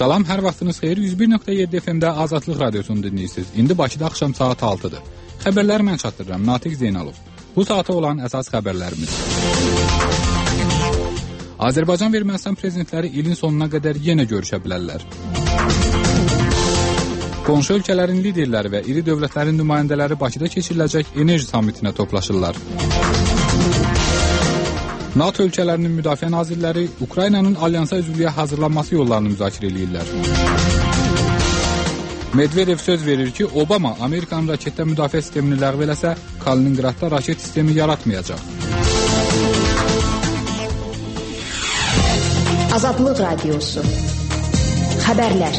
Salam, hər vaxtınız xeyir. 101.7 FM-də Azadlıq Radiosunu dinləyirsiniz. İndi Bakıda axşam saat 6-dır. Xəbərləri mən çatdırıram, Natiq Zeynalov. Bu saata olan əsas xəbərlərimiz. Azərbaycan və Ermənistan prezidentləri ilin sonuna qədər yenə görüşə bilərlər. Qonşu ölkələrin liderləri və iri dövlətlərin nümayəndələri Bakıda keçiriləcək enerji sammitinə toplaşırlar. NATO ölkələrinin müdafiə nazirləri Ukraynanın alyansa üzvlüyə hazırlanması yollarını müzakirə edirlər. Medvedev söz verir ki, Obama Amerikanın raketdə müdafiə sistemini ləğv eləsə, Kaliningradda raket sistemi yaratmayacaq. Azadlıq Radiosu. Xəbərlər.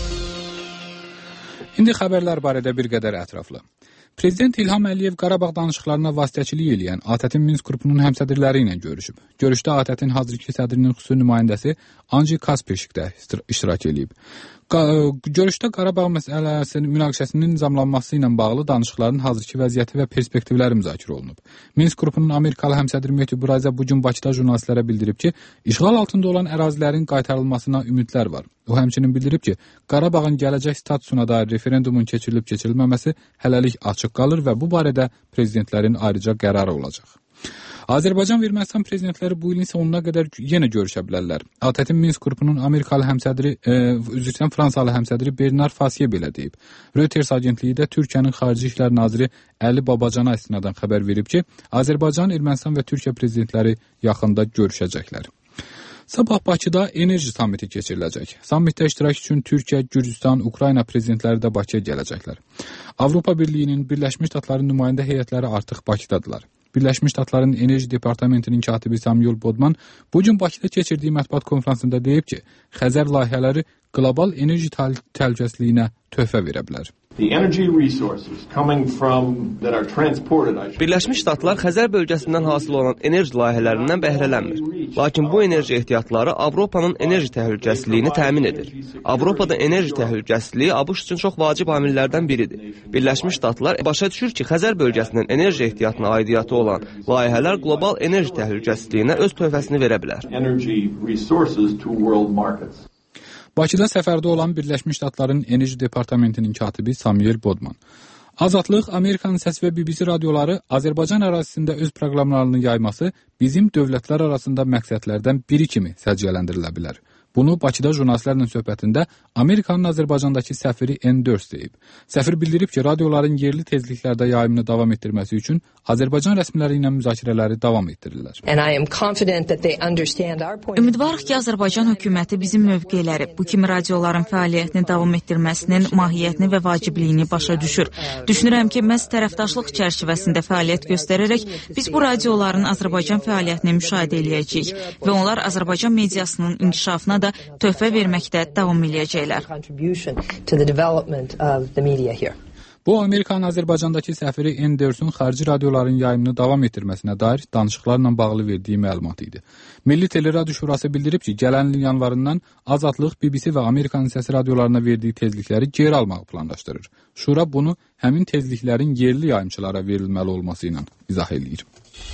İndi xəbərlər barədə bir qədər ətraflı. Prezident İlham Əliyev Qarabağ danışıqlarına vasitəçilik edən ATƏT-in Minsk qrupunun həmsədrləri ilə görüşüb. Görüşdə ATƏT-in hazırki sədrinin xüsusi nümayəndəsi Anji Kaspeşik də iştirak edib. Görüşdə Qarabağ məsələsinin münaqişəsinin nizamlanması ilə bağlı danışıqların hazırki vəziyyəti və perspektivləri müzakirə olunub. Minsk qrupunun Amerikalı həmsədri Mehdi Burazə bu gün Bakıda jurnalistlərə bildirib ki, işğal altında olan ərazilərin qaytarılmasına ümidlər var. O həmçinin bildirib ki, Qarabağın gələcək statusuna dair referendumun keçirilib-keçirilməməsi hələlik açıq qalır və bu barədə prezidentlərin ayrıca qərarı olacaq. Azərbaycan və Ermənistan prezidentləri bu ilin sonuna qədər yenə görüşə bilərlər. ATƏT-in Minsk qrupunun Amerikalı həmsədri, Fransalı həmsədri Bernard Fasiye belə deyib. Reuters agentliyi də Türkiyənin Xarici İşlər naziri Əli Babacana istinadən xəbər verib ki, Azərbaycan, Ermənistan və Türkiyə prezidentləri yaxında görüşəcəklər. Sabah Bakıda enerji sammiti keçiriləcək. Sammitdə iştirak üçün Türkiyə, Gürcüstan, Ukrayna prezidentləri də Bakıya gələcəklər. Avropa Birliyinin, Birləşmiş Ştatların nümayəndə heyətləri artıq Bakıdadılar. Birləşmiş Ştatların Enerji Departamentinin katibi Samuel Bodman bu gün Bakıda keçirdiyi mətbuat konfransında deyib ki, Xəzər layihələri qlobal enerji təhlükəsizliyinə töhfə verə bilər. Birləşmiş Ştatlar Xəzər bölgəsindən hasil olan enerji layihələrindən bəhrələnmir. Lakin bu enerji ehtiyatları Avropanın enerji təhlükəsizliyini təmin edir. Avropada enerji təhlükəsizliyi ABŞ üçün çox vacib amillərdən biridir. Birləşmiş Ştatlar başa düşür ki, Xəzər bölgəsinin enerji ehtiyatına aidiyyatı olan layihələr qlobal enerji təhlükəsizliyinə öz töhfəsini verə bilər. Bakıda səfərdə olan Birləşmiş Ştatların Enerji Departamentinin katibi Samuel Bodman. Azadlıq, Amerikanın səsi və BBC radioları Azərbaycan ərazisində öz proqramlarını yayması bizim dövlətlər arasında məqsədlərdən biri kimi səciyyələndirilə bilər. Bunu Bakıda jurnalistlərlə söhbətində Amerikanın Azərbaycandakı səfiri N4 deyib. Səfir bildirib ki, radioların yerli tezliklərdə yayımını davam etdirməsi üçün Azərbaycan rəsmiləri ilə müzakirələri davam etdirirlər. Ümidvarıq ki, Azərbaycan hökuməti bizim mövqeləri, bu kimi radioların fəaliyyətini davam etdirməsinin mahiyyətini və vacibliyini başa düşür. Düşünürəm ki, məhz tərəfdaşlıq çərçivəsində fəaliyyət göstərərək biz bu radioların Azərbaycan fəaliyyətini müşahidə eləyəcəyik və onlar Azərbaycan mediasının inkişafına da töhfə verməkdə davam eləyəcəklər. Bu, Amerikanın Azərbaycandakı səfiri N4-ün xarici radioların yayımını davam etdirməsinə dair danışıqlarla bağlı verdiyi məlumat idi. Milli Teleradio Şurası bildirib ki, gələn ilin yanvarından Azadlıq, BBC və Amerikanın səsi radiolarına verdiyi tezlikləri geri almağı planlaşdırır. Şura bunu həmin tezliklərin yerli yayımçılara verilməli olması ilə izah edir.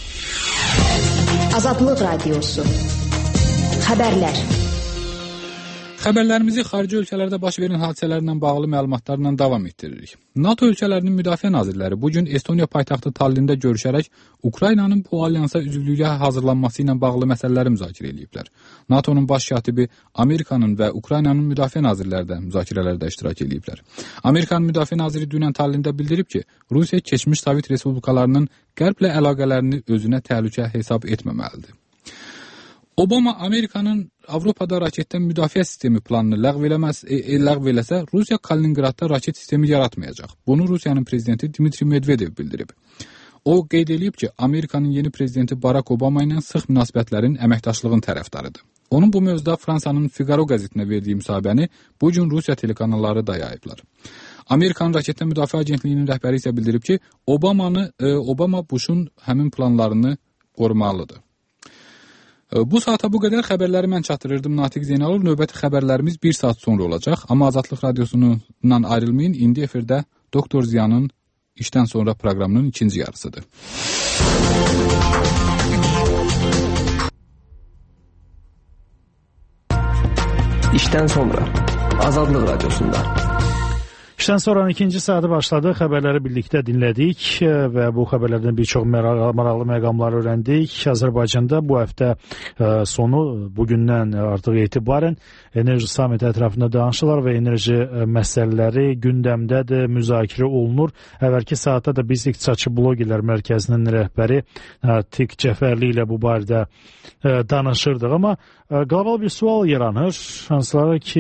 Azadlıq Radiosu. Xəbərlər. Xəbərlərimizi xarici ölkələrdə baş verən hadisələrlə bağlı məlumatlarla davam etdiririk. NATO ölkələrinin müdafiə nazirləri bu gün Estoniya paytaxtı Tallində görüşərək Ukraynanın bu alyansa üzvlüyə hazırlanması ilə bağlı məsələləri müzakirə ediblər. NATO'nun baş katibi Amerikanın və Ukraynanın müdafiə nazirləri də müzakirələrdə iştirak ediblər. Amerikanın müdafiə naziri dünən Tallində bildirib ki, Rusiya keçmiş Sovet respublikalarının qərblə əlaqələrini özünə təhlükə hesab etməməlidir. Obama Amerikanın Avropada raketdən müdafiə sistemi planını ləğv eləsə, Rusiya Kaliningradda raket sistemi yaratmayacaq. Bunu Rusiyanın prezidenti Dmitri Medvedev bildirib. O qeyd edib ki, Amerikanın yeni prezidenti Barack Obama ilə sıx münasibətlərin əməkdaşlığın tərəfdarıdır. Onun bu mövzuda Fransanın Figaro qəzetinə verdiyi müsahibəni bu gün Rusiya telekanalları da yayıblar. Amerikanın raketdən müdafiə agentliyinin rəhbəri isə bildirib ki, Obama Bush'un həmin planlarını qorumalıdır. Bu saata bu qədər xəbərləri mən çatdırırdım. Natiq Zeynalov. Növbəti xəbərlərimiz 1 saat sonra olacaq. Amma Azadlıq Radiosundan ayrılmayın. İndi efirdə Doktor Ziyanın işdən sonra proqramının ikinci yarısıdır. İşdən sonra. Azadlıq Radiosunda. İşten sonra ikinci saati başladı. Xəbərləri birlikdə dinlədik və bu xəbərlərdən bir çox maraqlı məqamlar öyrəndik. Azərbaycanda bu həftə sonu bugündən artıq etibarən enerji samiti ətrafında danışırlar və enerji məsələləri gündəmdədir, müzakirə olunur. Əvvəlki saatda da biz İqtisadçı Blogerlər Mərkəzinin rəhbəri Tik Cəfərli ilə bu barədə danışırdıq. Amma qlobal bir sual yaranır. Hansıları ki,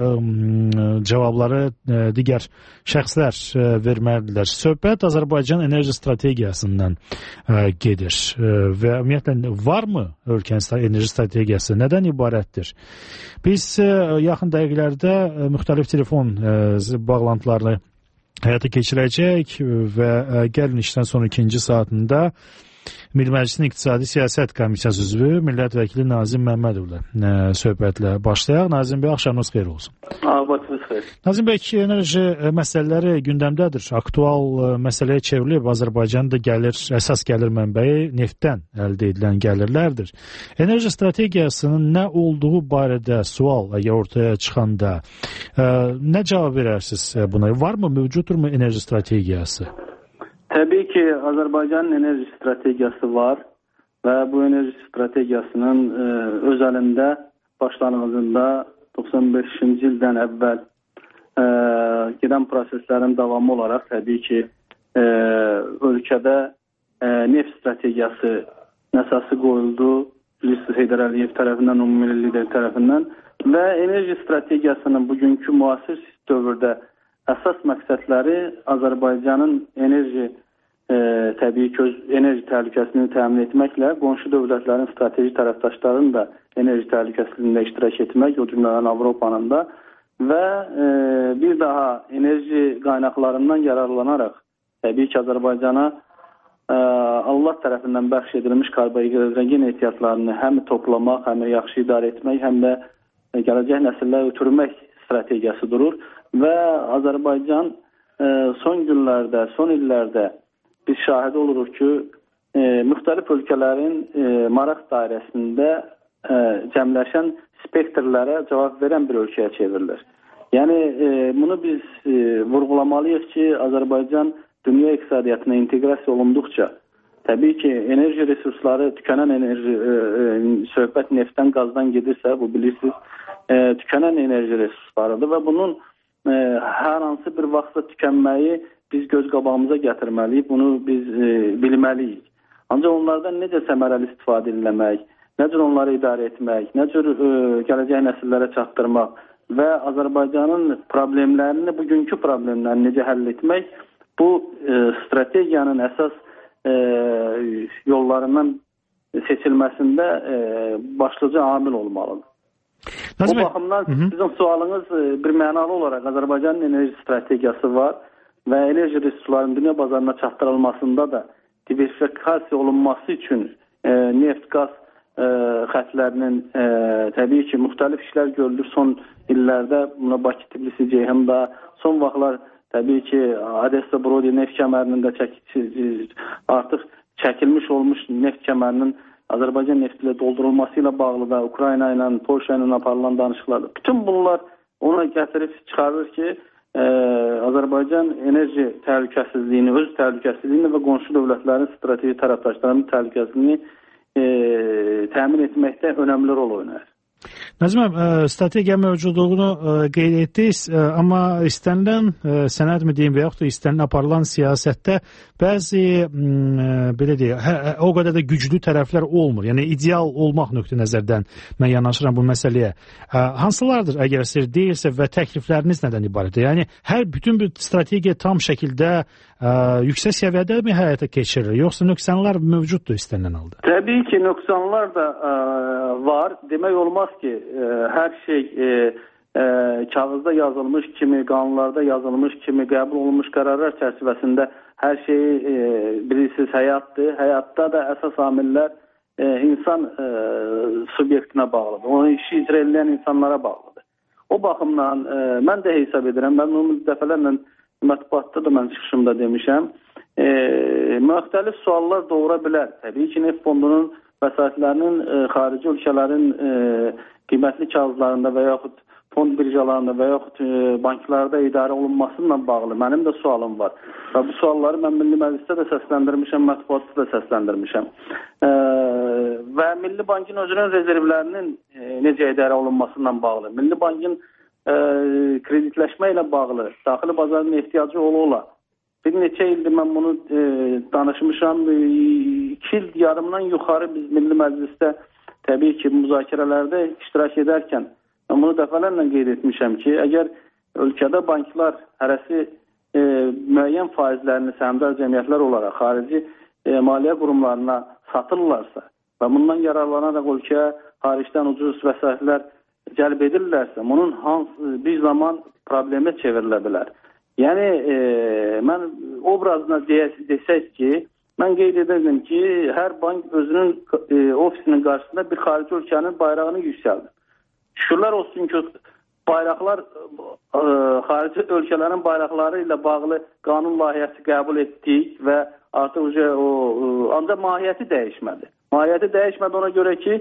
cavabları digər şəxslər verməlidirlər. Söhbət Azərbaycan enerji strategiyasından gedir və ümumiyyətlə varmı ölkəmizdə enerji strategiyası? Nədən ibarətdir? Biz yaxın dəqiqələrdə müxtəlif telefon bağlantılarını həyata keçirəcək və gəlin işdən sonra ikinci saatında Milli Məclisin İqtisadi Siyasət Komissiyası üzvü Millət Vəkili Nazim Məmmədovla söhbətlə başlayaq. Nazim bəy, axşamınız xeyir olsun. Vaxtınız xeyir. Nazim bəy, enerji məsələləri gündəmdədir. Aktual məsələyə çevrilib. Azərbaycanda əsas gəlir mənbəyi neftdən əldə edilən gəlirlərdir. Enerji strategiyasının nə olduğu barədə sual əgər ortaya çıxanda nə cavab verərsiniz buna? Varmı, mövcuddurmu enerji strategiyası? Təbii ki, Azərbaycanın enerji strategiyası var və bu enerji strategiyasının öz əlində başlanğıcında 95-ci ildən əvvəl gedən proseslərin davamı olaraq təbii ki, ölkədə neft strategiyası əsası qoyuldu. Bilirsiniz, Heydər Əliyev tərəfindən, ümumi lider tərəfindən və enerji strategiyasının bugünkü müasir dövrdə əsas məqsədləri Azərbaycanın təbii ki, enerji təhlükəsizliyini təmin etməklə qonşu dövlətlərin strateji tərəfdaşlarının da enerji təhlükəsizliyində iştirak etmək, o cümlədən Avropanın da və bir daha enerji qaynaqlarından yararlanaraq təbii ki, Azərbaycana Allah tərəfindən bəxş edilmiş karbohidrogen ehtiyatlarını həm toplamaq, həm yaxşı idarə etmək, həm də gələcək nəsillərə ötürmək strategiyası durur. Və Azərbaycan son günlərdə, son illərdə biz şahid oluruq ki, müxtəlif ölkələrin maraq dairəsində cəmləşən spektrlərə cavab verən bir ölkəyə çevrilir. Yəni, bunu biz vurğulamalıyıq ki, Azərbaycan dünya iqtisadiyyatına inteqrasiya olunduqca, təbii ki, enerji resursları, tükənən enerji, söhbət neftdən, qazdan gedirsə, bu bilirsiniz, tükənən enerji resurslarıdır və bunun hər hansı bir vaxtda tükənməyi biz göz qabağımıza gətirməliyik, bunu biz bilməliyik. Ancaq onlardan necə səmərəli istifadə ediləmək, necə onları idarə etmək, necə gələcək nəsillərə çatdırmaq və Azərbaycanın problemlərini, bugünkü problemlərini necə həll etmək, bu strategiyanın əsas yollarından seçilməsində başlıca amil olmalıdır. Bu baxımdan sizin sualınız bir mənalı olaraq Azərbaycanın enerji strategiyası var və enerji resurslarının dünya bazarına çatdırılmasında da diversifikasiya olunması üçün neft, qaz xətlərinin təbii ki, müxtəlif işlər görülür son illərdə. Buna Bakı, Tbilisi, Ceyhan'da son vaxtlar təbii ki, Odessa, Brody neft kəmərinin də artıq çəkilmiş olmuş neft kəmərinin Azərbaycan nefti ilə doldurulması ilə bağlı da Ukrayna ilə, Polşa ilə aparılan danışıqlar. Bütün bunlar ona gətirib çıxarır ki, Azərbaycan enerji təhlükəsizliyini, öz təhlükəsizliyini və qonşu dövlətlərin strateji tərəfdaşlarının təhlükəsizliyini təmin etməkdə önəmli rol oynayır. Nazim, strategiya mövcudluğunu qeyd etdiniz, amma istənilən sənəd mi deyim və yaxud da istənilən aparılan siyasətdə bəzi, belə deyək, o qədər də güclü tərəflər olmur. Yəni, ideal olmaq nöqtə nəzərdən mən yanaşıram bu məsələyə. Hansılardır, əgər sizə deyilsə və təklifləriniz nədən ibarətdir? Yəni, bütün bir strategiya tam şəkildə yüksək səviyyədə mi həyata keçirilir, yoxsa nöqsanlar mövcuddur istənilən halda? Təbii ki, nöqsanlar da var. Demək olmaz ki, hər şey kağızda yazılmış kimi, qanunlarda yazılmış kimi, qəbul olunmuş qərarlar çərçivəsində hər şeyi bilirsiniz, həyatdır. Həyatda da əsas amillər insan subyektinə bağlıdır. Onu işi icra edən insanlara bağlıdır. O baxımdan mən də hesab edirəm, mən bunu dəfələrlə mətbuatda da mən çıxışımda demişəm, müxtəlif suallar doğura bilər. Təbii ki, neft fondunun vəsaitlərinin xarici ölkələrin qiymətli kağızlarında və yaxud fond birjalarında və yaxud banklarda idarə olunmasıyla bağlı mənim də sualım var. Və bu sualları mən Milli Məclisdə də səsləndirmişəm, mətbuatda da səsləndirmişəm. Və Milli Bankın özünün rezervlərinin necə idarə olunmasıyla bağlı, Milli Bankın kreditləşmə ilə bağlı, daxili bazarın ehtiyacı ola-ola. Bir neçə ildir mən bunu danışmışam. 2 il yarımdan yuxarı biz Milli Məclisdə təbii ki, müzakirələrdə iştirak edərkən mən bunu dəfələrlə qeyd etmişəm ki, əgər ölkədə banklar hərəsi müəyyən faizlərini səhmdar cəmiyyətlər olaraq xarici maliyyə qurumlarına satırlarsa və bundan yararlanaraq ölkəyə xaricdən ucuz vəsaitlər cəlb edirlərsə, bunun bir zaman problemə çevrilə bilər. Yəni, mən obrazına desək ki, mən qeyd edirdim ki, hər bank özünün ofisinin qarşısında bir xarici ölkənin bayrağını yüksəldir. Şükürlər olsun ki, bayraqlar, xarici ölkələrin bayraqları ilə bağlı qanun layihəsi qəbul etdik və artıq ancaq mahiyyəti dəyişmədi. Mahiyyəti dəyişmədi ona görə ki,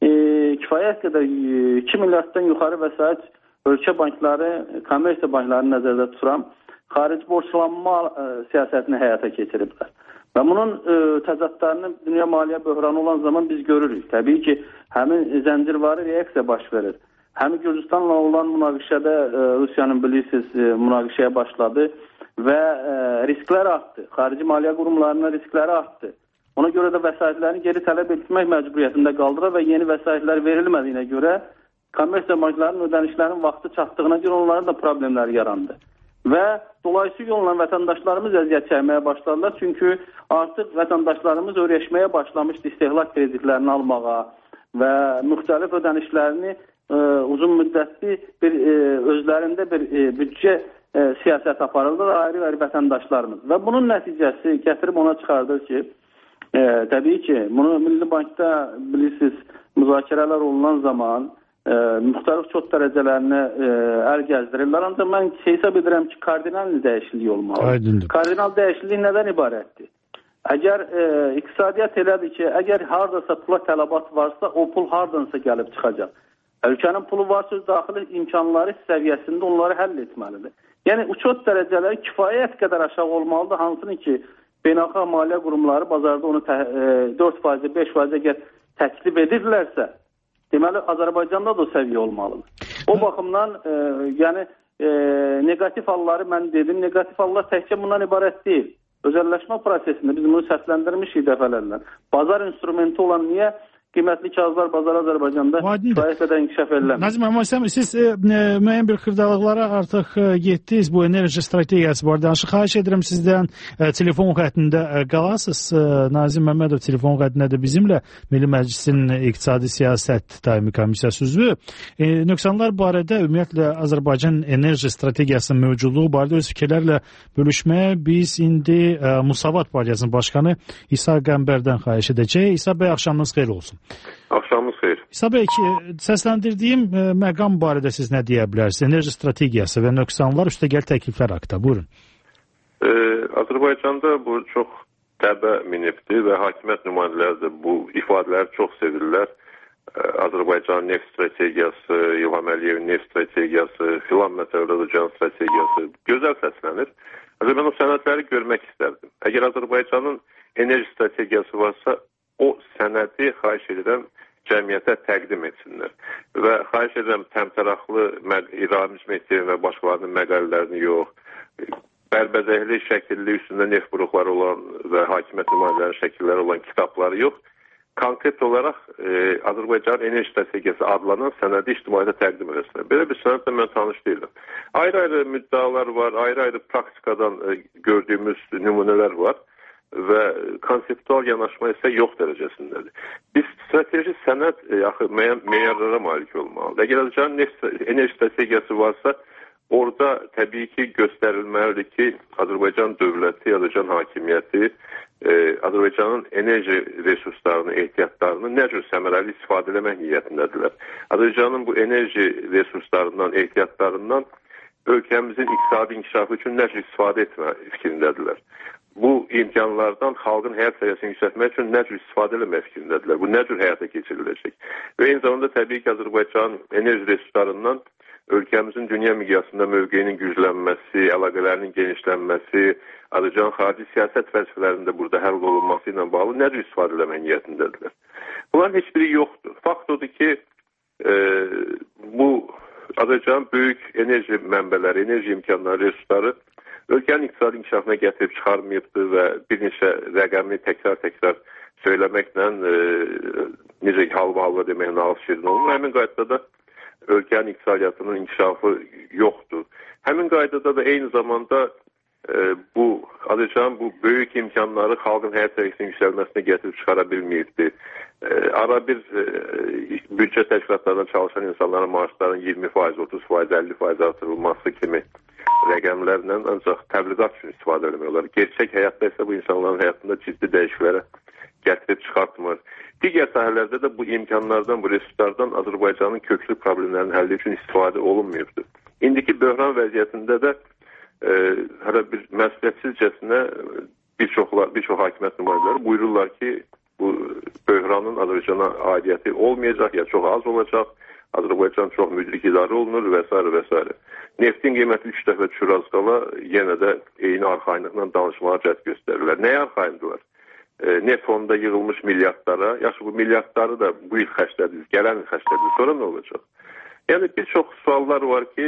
kifayət qədər 2 milyarddan yuxarı vəsait ölkə bankları, kommersiya banklarını nəzərdə tuturam, xarici borclanma siyasətini həyata keçiriblər. Və bunun təzadlarını dünya maliyyə böhranı olan zaman biz görürük. Təbii ki, həmin zəncirvari reaksiya baş verir. Həmin Gürcüstanla olan münaqişədə Rusiyanın bilirsiniz münaqişəyə başladı və risklər artdı. Xarici maliyyə qurumlarının riskləri artdı. Ona görə də vəsaitlərini geri tələb etmək məcburiyyətində qaldılar və yeni vəsaitlər verilmədiyinə görə kommersiya banklarının ödənişlərinin vaxtı çatdığına görə onların da problemləri yarandı. Və dolayısıyla yolla vətəndaşlarımız əziyyət çəkməyə başladılar. Çünki artıq vətəndaşlarımız öyrəşməyə başlamışdı istehlak kreditlərini almağa və müxtəlif ödənişlərini uzun müddətli özlərində bir büdcə siyasət aparırdı ayrı-ayrı vətəndaşlarımız. Və bunun nəticəsi gətirib ona çıxardır ki, təbii ki, bunu Milli Bankda bilirsiniz, müzakirələr olunan zaman müxtəlif çox dərəcələrinə əl gəzdirirlər. Ancaq mən hesab edirəm ki, kardinal dəyişiklik olmalı. Aydındır. Kardinal dəyişiklik nədən ibarətdir? Əgər iqtisadiyyat elədir ki, əgər hardasa pula tələbat varsa, o pul hardansa gəlib çıxacaq. Ölkənin pulu varsa, daxili imkanları səviyyəsində onları həll etməlidir. Yəni, uçot dərəcələri kifayət qədər aşağı olmalıdır, hansını ki, beynəlxalq maliyyə qurumları bazarda onu 4%, 5% əgər təklif edirlərsə, deməli, Azərbaycanda da o səviyyə olmalıdır. O baxımdan, yəni, negativ halları mən dedim, negativ hallar təkcə bundan ibarət deyil. Özəlləşmə prosesində biz bunu səsləndirmişik dəfələrlə. Bazar instrumenti olan niyə qiymətli kağızlar bazarı Azərbaycanda kifayət qədər inkişaf ediləmir? Nazim Əməsəm, siz müəyyən bir xırdalıqlara artıq getdiniz bu enerji strategiyası barədə. Xahiş edirəm sizdən telefon xəttində qalasınız. Nazim Məmmədov telefon xəttində də bizimlə Milli Məclisin İqtisadi Siyasət Daimi Komissiyası üzvü. Nöqsanlar barədə ümumiyyətlə Azərbaycan enerji strategiyasının mövcudluğu barədə öz fikirlərlə bölüşməyə biz indi Musavat Partiyasının başqanı İsa Qəmbərdən xahiş edəcəyik. İsa bəy, axşamınız xeyir olsun. Axşamınız xeyir. İsa bəy, səsləndiyim məqam barədə siz nə deyə bilərsiniz? Enerji strategiyası və nöqsanlar üstəgəl təkliflər haqqında. Buyurun. Azərbaycanda bu çox təbə minibdir və hakimiyyət nümayəndələri də bu ifadələri çox sevirlər. Azərbaycan neft strategiyası, İlham Əliyevin neft strategiyası, filan Məsələn strategiyası gözəl səslənir. Mən o sənədləri görmək istərdim. Əgər Azərbaycanın enerji strategiyası varsa, o sənədi xahiş edirəm cəmiyyətə təqdim etsinlər. Və xahiş edirəm təmtəraqlı İramiz Mehdiyevin və başqalarının məqalələrini yox, bərbəzəkli şəkilli üstündə neft buruqları olan və hakimiyyət nümayəndələrinin şəkilləri olan kitabları yox, konkret olaraq Azərbaycan enerji strategiyası adlanan sənədi ictimaiyyətə təqdim edəsinlər. Belə bir sənədlə mən tanış deyiləm. Ayrı-ayrı müddalar var, ayrı-ayrı praktikadan gördüyümüz nümunələr var və konseptual yanaşma isə yox dərəcəsindədir. Biz strateji sənəd meyarlara malik olmalıdır. Əgər Azərbaycanın enerji strategiyası varsa, orada təbii ki göstərilməlidir ki, Azərbaycan dövləti, Azərbaycan hakimiyyəti Azərbaycanın enerji resurslarını, ehtiyatlarını nə cür səmərəli istifadə etmək niyyətindədirlər. Azərbaycanın bu enerji resurslarından, ehtiyatlarından ölkəmizin iqtisadi inkişafı üçün nə cür istifadə etmə fikrindədirlər. Bu imkanlardan xalqın həyat səviyyəsini yüksəltmək üçün nə cür istifadə etmək fikrindədirlər. Bu nə cür həyata keçiriləcək. Və eyni zamanda təbii ki Azərbaycan enerji resurslarından ölkəmizin dünya miqyasında mövqeyinin güclənməsi, əlaqələrinin genişlənməsi, Azərbaycan xarici siyasət vəzifələrində burada həll olunması ilə bağlı nə cür istifadə etmək niyyətindədirlər. Bunların heç biri yoxdur. Fakt odur ki, bu Azərbaycan böyük enerji mənbələri, enerji imkanları, resursları ölkənin iqtisadi inkişafına gətirib çıxarmayıbdır və bir neçə rəqəmi təkrar söyləməklə necə halva demək nağıl şirin olunur. Həmin qaydada da ölkənin iqtisadiyyatının inkişafı yoxdur. Həmin qaydada da eyni zamanda bu Azərbaycan bu böyük imkanları xalqın həyat səviyyəsinin yüksəlməsinə gətirib çıxara bilməyibdir. Ara bir büdcə təşkilatlarından çalışan insanların maaşlarının 20%, 30%, 50% artırılması kimi rəqəmlərlə ancaq təbliğat üçün istifadə edilmiyorlar. Gerçək həyatda isə bu insanların həyatında ciddi dəyişikliklərə gətirib çıxartmır. Digər sahələrdə də bu imkanlardan, bu resurslardan Azərbaycanın köklü problemlərinin həlli üçün istifadə olunmayıbdır. İndiki böhran vəziyyətində də hələ bir məsuliyyətsizcəsinə bir çox hakimiyyət nümayəndələri buyururlar ki, bu böhranın Azərbaycana aidiyyəti olmayacaq ya çox az olacaq, Azərbaycan çox müdrik idarə olunur və s. Neftin qiyməti 3 dəfə düşür az qala, yenə də eyni arxayınlıqla danışmağa cəhd göstərirlər. Nəyə arxayındılar? Neft fonunda yığılmış milyardlara, yaxşı bu milyardları da bu il xərclədiniz, gələn il xərclədiniz, sonra nə olacaq? Yəni bir çox suallar var ki,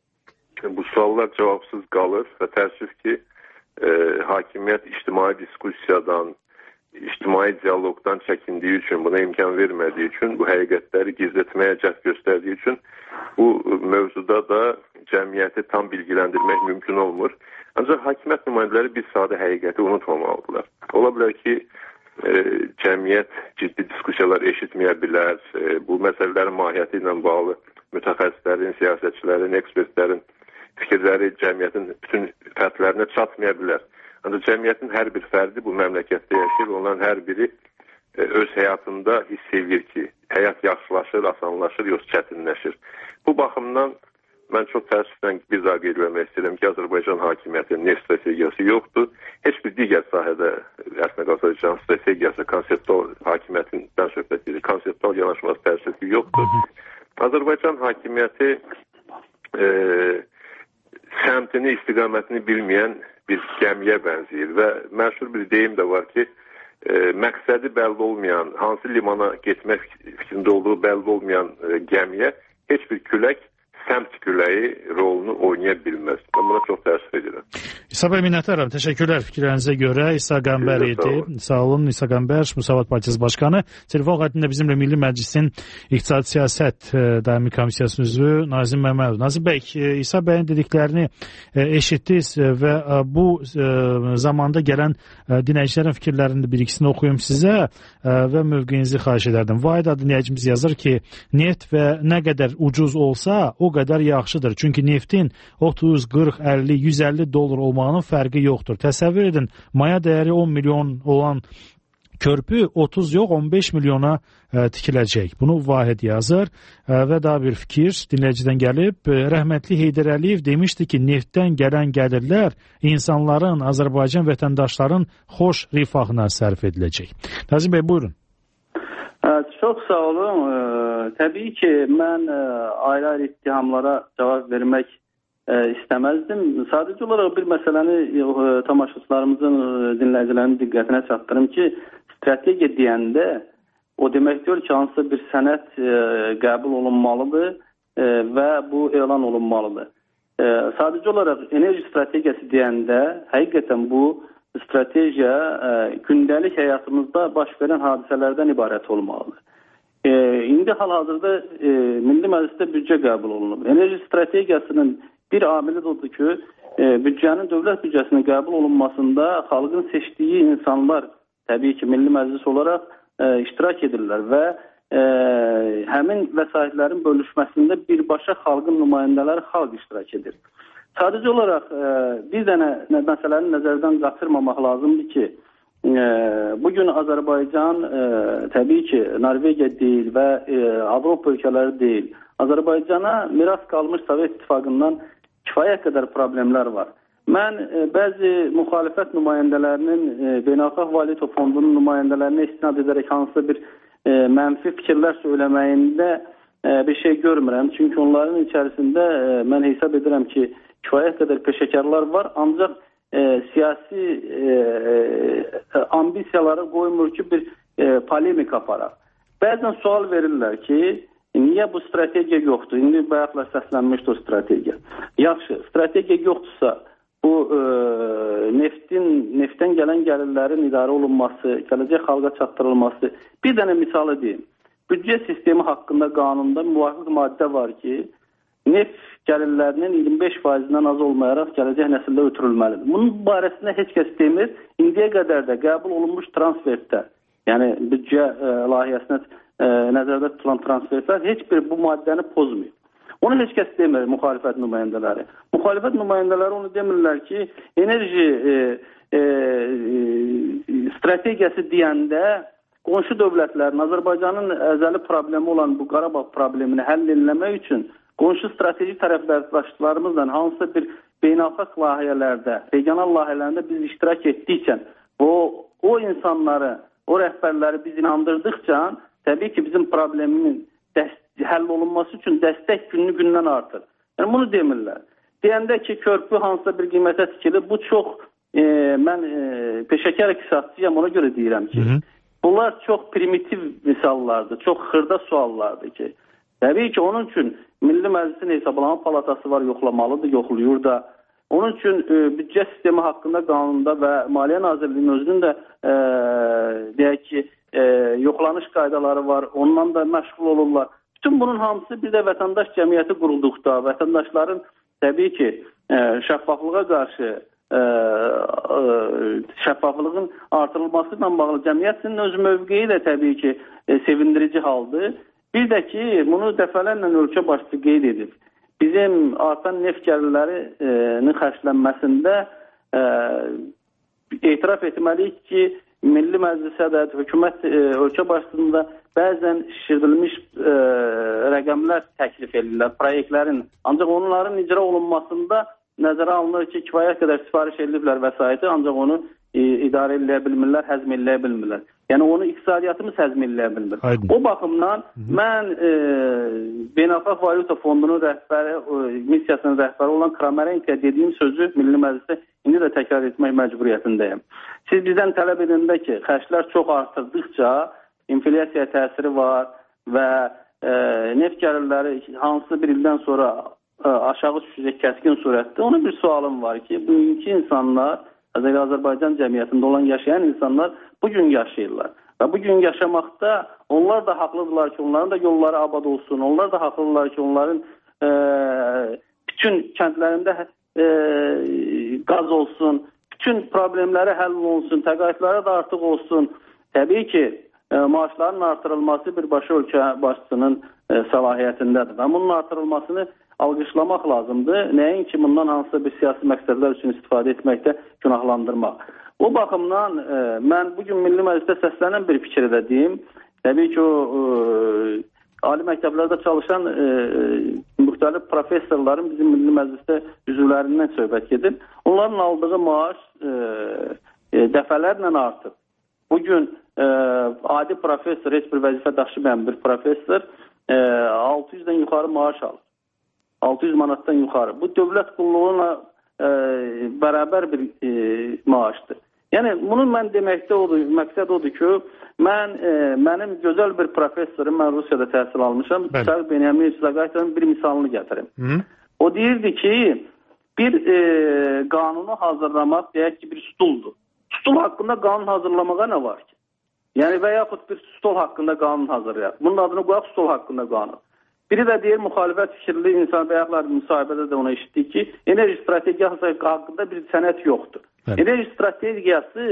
bu suallar cavabsız qalır və təəssüf ki, hakimiyyət ictimai diskussiyadan, ictimai diyaloqdan çəkindiyi üçün, buna imkan vermədiyi üçün, bu həqiqətləri gizlətməyə cəhd göstərdiyi üçün bu mövzuda da cəmiyyəti tam bilgiləndirmək mümkün olmur. Ancaq hakimiyyət nümayəndələri bir sadə həqiqəti unutmamalıdırlar. Ola bilər ki, cəmiyyət ciddi diskussiyalar eşitməyə bilər, bu məsələlərin mahiyyəti ilə bağlı mütəxəssislərin, siyasətçilərin, ekspertlərin fikirləri cəmiyyətin bütün fərdlərinə çatmaya bilər. Ancaq cəmiyyətin hər bir fərdi bu məmləkətdə yaşayır, onların hər biri öz həyatında hiss edir ki, həyat yaxşılaşır, asanlaşır, yoxsa çətinləşir. Bu baxımdan mən çox təəssüflə bir daha qeyd etmək istəyirəm ki, Azərbaycan hakimiyyətinin neft strategiyası yoxdur. Heç bir digər sahədə Azərbaycan strategiyası, konseptual hakimiyyətindən söhbət edir. Konseptual yanaşması təəssüfü yoxdur. Azərbaycan hakimiyyəti səmtini, istiqamətini bilməyən bir gəmiyə bənzəyir və məşhur bir deyim də var ki, məqsədi bəlli olmayan, hansı limana getmək fikrində olduğu bəlli olmayan gəmiyə heç bir külək səmt küləyi rolunu oynaya bilməz. Ben buna çox təəssüf edirəm. İsa bəy, minnətdaram. Təşəkkürlər fikirlərinizə görə. İsa Qəmbər idi. Sağ olun. İsa Qəmbər, Müsavat Partiyası Başkanı. Telefon xəttində bizimlə Milli Məclisin İqtisadi Siyasət Daimi Komissiyasının üzvü Nazim Məmmədov. Nazim bəy, İsa bəyin dediklərini eşitdiniz və bu zamanda gələn dinləyicilərin fikirlərinin bir-ikisini oxuyum sizə və mövqeyinizi xahiş edərdim. Vahid adlı dinləyicimiz yazır ki, neft və nə qədər ucuz olsa o qədər yaxşıdır. Çünki neftin 30, 40, 50, 150 dollar olmağının fərqi yoxdur. Təsəvvür edin, maya dəyəri 10 milyon olan körpü 30 yox 15 milyona tikiləcək. Bunu Vahid yazır və daha bir fikir dinləyicidən gəlib. Rəhmətli Heydər Əliyev demişdi ki, neftdən gələn gəlirlər insanların, Azərbaycan vətəndaşların xoş rifahına sərf ediləcək. Nazim bəy, buyurun. Çox sağ olun. Təbii ki, mən ayrı-ayrı ittihamlara cavab vermək istəməzdim. Sadəcə olaraq bir məsələni tamaşaçılarımızın, dinləyicilərin diqqətinə çatdırım ki, strategiya deyəndə o demək deyil ki, hansısa bir sənəd qəbul olunmalıdır və bu elan olunmalıdır. Sadəcə olaraq enerji strategiyası deyəndə həqiqətən bu strategiya gündəlik həyatımızda baş verən hadisələrdən ibarət olmalıdır. İndi hal-hazırda Milli Məclisdə büdcə qəbul olunub. Enerji strategiyasının bir amili odur ki, büdcənin, dövlət büdcəsinin qəbul olunmasında xalqın seçdiyi insanlar təbii ki, Milli Məclis olaraq iştirak edirlər və həmin vəsaitlərin bölüşməsində birbaşa xalqın nümayəndələri xalq iştirak edir. Sadəcə olaraq bir dənə məsələni nəzərdən qaçırmamaq lazımdır ki, bugün Azərbaycan təbii ki, Norvegiya deyil və Avropa ölkələri deyil. Azərbaycana miras qalmış Sovet İttifaqından kifayət qədər problemlər var. Mən bəzi müxalifət nümayəndələrinin, Beynəlxalq Valyuta Fondunun nümayəndələrinə istinad edərək hansısa bir mənfi fikirlər söyləməyində bir şey görmürəm. Çünki onların içərisində mən hesab edirəm ki, kifayət qədər peşəkarlar var, ancaq siyasi ambisiyaları qoymur ki, bir polemik aparaq. Bəzən sual verirlər ki, niyə bu strategiya yoxdur? İndi bayaqlar səslənmişdir o strategiya. Yaxşı, strategiya yoxdursa, bu neftdən gələn gəlirlərin idarə olunması, gələcək xalqa çatdırılması. Bir dənə misalı deyim. Büdcə sistemi haqqında qanunda müvafiq maddə var ki, neft gəlirlərinin 25%-dən az olmayaraq gələcək nəsildə ötürülməlidir. Bunun barəsində heç kəs demir. İndiyə qədər də qəbul olunmuş transfertlər, yəni büdcə layihəsinə nəzərdə tutulan transfertlər heç bir bu maddəni pozmuyor. Onu heç kəs demir müxalifət nümayəndələri. Müxalifət nümayəndələri onu demirlər ki, enerji strategiyası deyəndə qonşu dövlətlərin, Azərbaycanın əzəli problemi olan bu Qarabağ problemini həll etmək üçün qonşu strateji tərəfdaşlarımızla hansısa bir beynəlxalq layihələrdə, regional layihələrində biz iştirak etdikcə, o insanları, o rəhbərləri biz inandırdıqca, təbii ki, bizim problemimin həll olunması üçün dəstək gündən artır. Yəni, bunu demirlər. Deyəndə ki, körpü hansısa bir qiymətə tikilir, bu çox, mən peşəkar iqtisadçıyam, ona görə deyirəm ki, bunlar çox primitiv misallardır, çox xırda suallardır ki, təbii ki, onun üçün Milli Məclisin Hesablama Palatası var, yoxlamalıdır, yoxluyur da. Onun üçün büdcə sistemi haqqında qanunda və Maliyyə Nazirliyinin özünün də deyək ki, yoxlanış qaydaları var, ondan da məşğul olurlar. Bütün bunun hamısı bir də vətəndaş cəmiyyəti qurulduqda, vətəndaşların təbii ki, şəffaflığa qarşı şəffaflığın artırılması ilə bağlı cəmiyyətin öz mövqeyi də təbii ki, sevindirici haldır. Bir də ki, bunu dəfələrlə ölkə başçısı qeyd edib. Bizim artan neft gəlirlərinin xərclənməsində etiraf etməliyik ki, Milli Məclisə də, hökumət ölkə başçısında bəzən şişirdilmiş rəqəmlər təklif edirlər, proyektlərin. Ancaq onların icra olunmasında nəzərə alınır ki, kifayət qədər sifariş ediliblər vəsaiti, ancaq onu idarə eləyə bilmirlər, həzm eləyə bilmirlər. Yəni, onu iqtisadiyyatımız həzm eləyə bilmir. O baxımdan mən Beynəlxalq Valyuta Fondunun rəhbəri, missiyasının rəhbəri olan Kramerenkiyə dediyim sözü Milli Məclisdə indi də təkrar etmək məcburiyyətindəyim. Siz bizdən tələb edəndə ki, xərclər çox artırdıqca inflyasiya təsiri var və neft gəlirləri hansı bir ildən sonra aşağı düşəcək kəskin surətdə. Onun bir sualım var ki, bugünkü insanlar, Azərbaycan cəmiyyətində olan yaşayan insanlar bugün yaşayırlar. Və bugün yaşamaqda onlar da haqlıdırlar ki, onların da yolları abad olsun. Onlar da haqlıdırlar ki, onların bütün kəndlərində qaz olsun, bütün problemləri həll olunsun, təqaüdləri də artıq olsun. Təbii ki, maaşların artırılması birbaşa ölkə başçısının səlahiyyətindədir. Və bunun artırılmasını alqışlamaq lazımdır. Nəinki bundan hansısa bir siyasi məqsədlər üçün istifadə etməkdə günahlandırmaq. O baxımdan mən bugün Milli Məclisdə səslənən bir fikri də deyim. Təbii ki, ali məktəblərdə çalışan müxtəlif professorların bizim Milli Məclisdə üzvlərindən söhbət gedir. Onların aldığı maaş dəfələrlə artıb. Bugün adi professor, heç bir vəzifə daşımayan bir professor 600-dən yuxarı maaş alır. 600 manatdan yuxarı. Bu dövlət qulluğuna bərabər bir maaşdır. Yəni, bunu mən deməkdə odur, məqsəd odur ki, mənim gözəl bir professorum, mən Rusiyada təhsil almışam, Benyamin Zaqayevin bir misalını gətirim. O deyirdi ki, bir qanunu hazırlamaq, deyək ki, bir stuldur. Stul haqqında qanun hazırlamağa nə var ki? Yəni, və yaxud bir stol haqqında qanun hazırlayaq. Bunun adını qoyaq stol haqqında qanun. Biri də deyir, müxalifət fikirli insan bayaqlar müsahibədə də ona eşitdik ki, enerji strategiyası haqqında bir sənəd yoxdur. Enerji strategiyası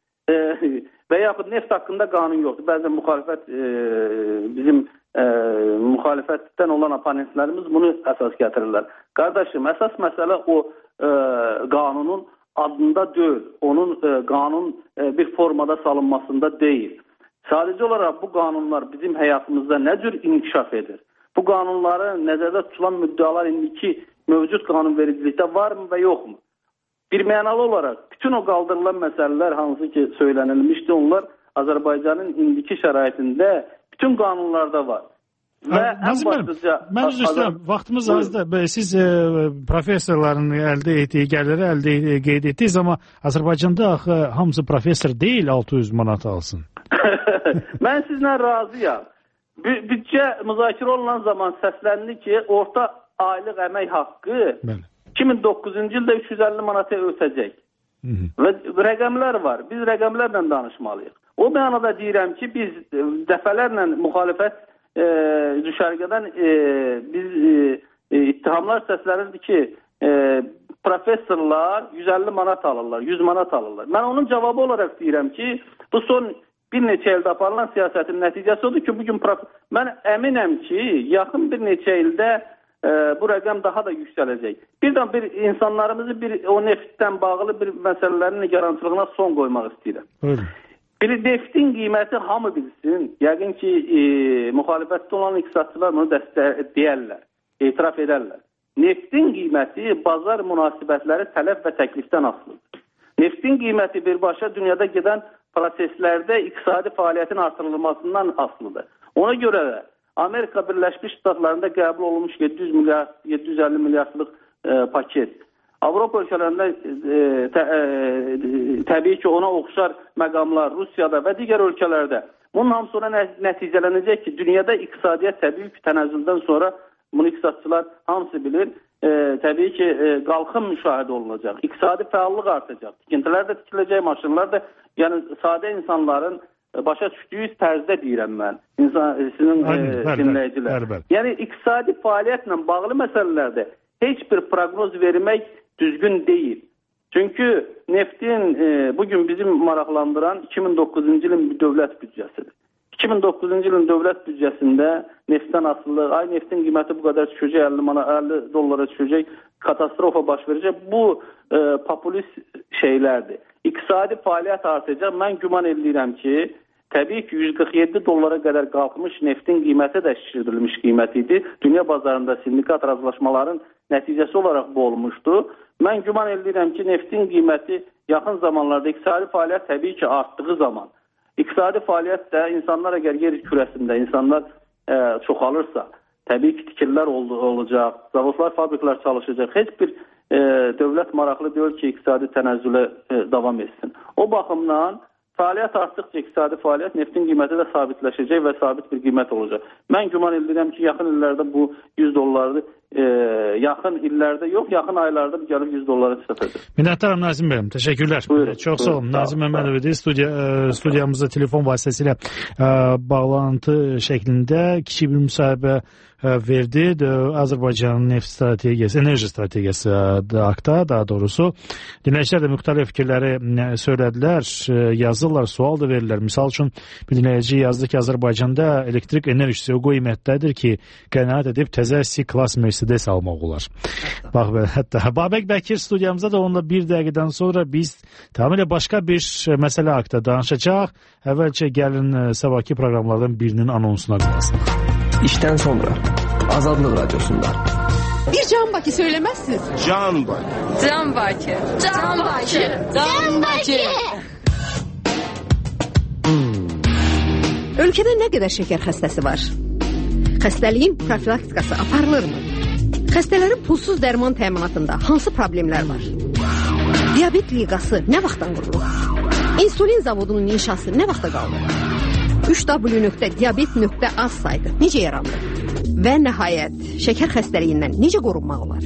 və yaxud neft haqqında qanun yoxdur. Bəzən müxalifət, bizim müxalifətdən olan oponentlərimiz bunu əsas gətirirlər. Qardaşım, əsas məsələ o qanunun adında deyil, onun qanun bir formada salınmasında deyil. Sadəcə olaraq bu qanunlar bizim həyatımızda nə cür inkişaf edir? Bu qanunları nəzərdə tutulan müddəalar indiki mövcud qanunvericilikdə varmı və yoxmu? Bir mənalı olaraq bütün o qaldırılan məsələlər hansı ki söylənilmişdi, onlar Azərbaycanın indiki şəraitində bütün qanunlarda var. Nazim müəllim, mən üzr istəyirəm, vaxtımız azdır. Siz professorların əldə etdiyi gəliri qeyd etdiniz, amma Azərbaycanda axı hamısı professor deyil 600 manat alsın. Mən sizlə razıyam. Büdcə müzakirə olunan zaman səsləndi ki, orta aylıq əmək haqqı 2009-cu ildə 350 manata ötəcək. Və rəqəmlər var. Biz rəqəmlərlə danışmalıyıq. O mənada deyirəm ki, biz dəfələrlə müxalifət düşərgədən biz ittihamlar səslənirdi ki, professorlar 150 manat alırlar, 100 manat alırlar. Mən onun cavabı olaraq deyirəm ki, bu son bir neçə ildə aparılan siyasətin nəticəsi odur ki, bugün mən əminəm ki, yaxın bir neçə ildə bu rəqəm daha da yüksələcək. Birdən insanlarımızı o neftdən bağlı bir məsələlərin nigarançılığına son qoymaq istəyirəm. Buyurun. Bir neftin qiyməti hamı bilsin. Yəqin ki, müxalifətdə olan iqtisadçılar bunu deyərlər, etiraf edərlər. Neftin qiyməti bazar münasibətləri tələb və təklifdən asılıdır. Neftin qiyməti birbaşa dünyada gedən proseslərdə iqtisadi fəaliyyətin artırılmasından asılıdır. Ona görə də Amerika Birləşmiş Ştatlarında qəbul olunmuş 750 milyardlıq paket, Avropa ölkələrində təbii ki, ona oxşar məqamlar Rusiyada və digər ölkələrdə. Bunun hamısı ona nəticələnəcək ki, dünyada iqtisadiyyat təbii ki, tənəzzüldən sonra bunu iqtisadçılar hamısı bilir, təbii ki, qalxım müşahidə olunacaq, iqtisadi fəallıq artacaq, tikintilər də tikiləcək, maşınlar da, yəni sadə insanların başa düşdüyü tərzdə deyirəm mən, sizin dinləyicilər. Yəni, iqtisadi fəaliyyətlə bağlı məsələlərdə heç bir proqnoz vermək düzgün deyil. Çünki neftin bugün bizim maraqlandıran 2009-cu ilin dövlət büdcəsidir. 2009-cu ilin dövlət büdcəsində neftdən asılı, neftin qiyməti bu qədər düşəcək, 50 dollara düşəcək, katastrofa baş verəcək. Bu populist şeylərdir. İqtisadi fəaliyyət artacaq. Mən güman edirəm ki, təbii ki, 147 dollara qədər qalxmış neftin qiyməti də şişirdilmiş qiymət idi. Dünya bazarında sindikat razılaşmaların nəticəsi olaraq bu olmuşdu. Mən güman edirəm ki, neftin qiyməti yaxın zamanlarda iqtisadi fəaliyyət təbii ki, artdığı zaman, iqtisadi fəaliyyət də insanlar əgər yer kürəsində insanlar çoxalırsa, təbii ki, tikirlər olacaq, zavodlar, fabriklər çalışacaq. Heç bir dövlət maraqlı deyil ki, iqtisadi tənəzzülə davam etsin. O baxımdan fəaliyyət artdıqca iqtisadi fəaliyyət, neftin qiyməti də sabitləşəcək və sabit bir qiymət olacaq. Mən güman edirəm ki, yaxın illərdə bu 100 dollardır, yaxın illərdə yox, yaxın aylarda gəlib 100 dollara çatacaq. Minnətdaram Nazim bəyəm, təşəkkürlər. Buyurun. Çox sağ olun. Nazim Məmmədov idi, studiyamızda telefon vasitəsilə bağlantı şəklində kiçik bir müsahibə verdi. Azərbaycanın neft strategiyası, enerji strategiyası haqda, daha doğrusu. Dinləyicilər də müxtəlif fikirləri söylədilər, yazırlar, sual da verirlər. Misal üçün, bir dinləyici yazdı ki, Azərbaycanda elektrik enerjisi o qiymətdədir ki, qənaət edib təzə C-Class Mercedes almaq olar. Bax, hətta Babək Bəkir studiyamızda da onunla bir dəqiqədən sonra biz tamamilə başqa bir məsələ haqda danışacaq. Əvvəlcə gəlin sabahki proqramlardan birinin anonsuna qalsın. İşdən sonra Azadlıq Radiosunda. Bir Can Bakı söyləməzsiniz? Can Bakı. Can Bakı. Can Bakı. Can Bakı. Ölkədə nə qədər şəkər xəstəsi var? Xəstəliyin profilaktikası aparılırmı? Xəstələrin pulsuz dərman təminatında hansı problemlər var? Diabet liqası nə vaxtdan qurulur? İnsulin zavodunun inşası nə vaxta qaldı? 3w.diabet.az saytı necə yarandı? Və nəhayət, şəkər xəstəliyindən necə qorunmaq olar?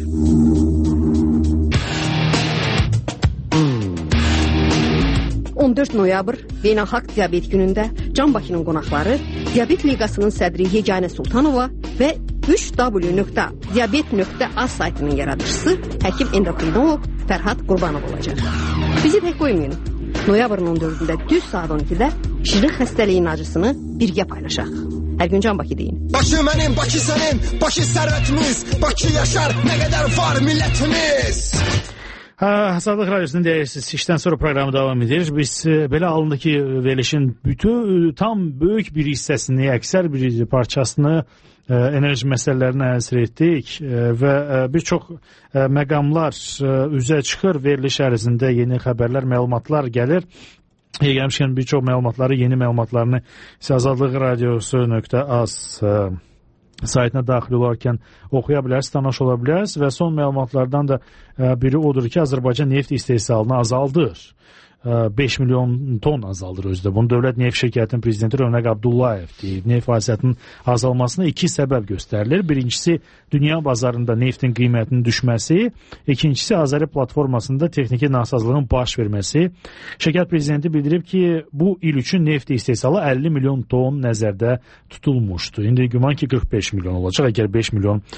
Noyabr Beynəlxalq Diabet günündə Can Bakının qonaqları Diabet Liqasının sədri Yeganə Sultanova və 3w.diabet.az saytının yaradıcısı həkim endokrinoloq Fərhad Qurbanov olacaq. Bizi tək qoymayın. Noyabrın 14-də düz saat 12-də şirin xəstəliyin acısını birgə paylaşaq. Hər gün Can Bakı deyin. Bakı mənim, Bakı sənin, Bakı sərvətimiz, Bakı yaşar, nə qədər var millətimiz. Azadlıq Radiosu'nun deyirsiniz. İşdən sonra proqramı davam edir. Biz belə alındakı verilişin tam böyük bir hissəsini, əksər bir parçasını enerji məsələlərinə həsr etdik və bir çox məqamlar üzə çıxır. Veriliş ərzində yeni xəbərlər, məlumatlar gəlir. Gəlmişkən bir çox məlumatları, yeni məlumatlarını Azadlıq Radiosu.az saytına daxil olarkən oxuya bilərsiniz, tanış ola bilərsiniz və son məlumatlardan da biri odur ki, Azərbaycan neft istehsalını azaldır. 5 milyon ton azaldır özdə. Bunu Dövlət Neft Şirkətinin prezidenti Rövnəq Abdullayev deyib. Neft fasiyyətinin azalmasına iki səbəb göstərilir. Birincisi, dünya bazarında neftin qiymətinin düşməsi, ikincisi, Azəri platformasında texniki nasazlığın baş verməsi. Şirkət prezidenti bildirib ki, bu il üçün neft istehsalı 50 milyon ton nəzərdə tutulmuşdu. İndi güman ki, 45 milyon olacaq, əgər 5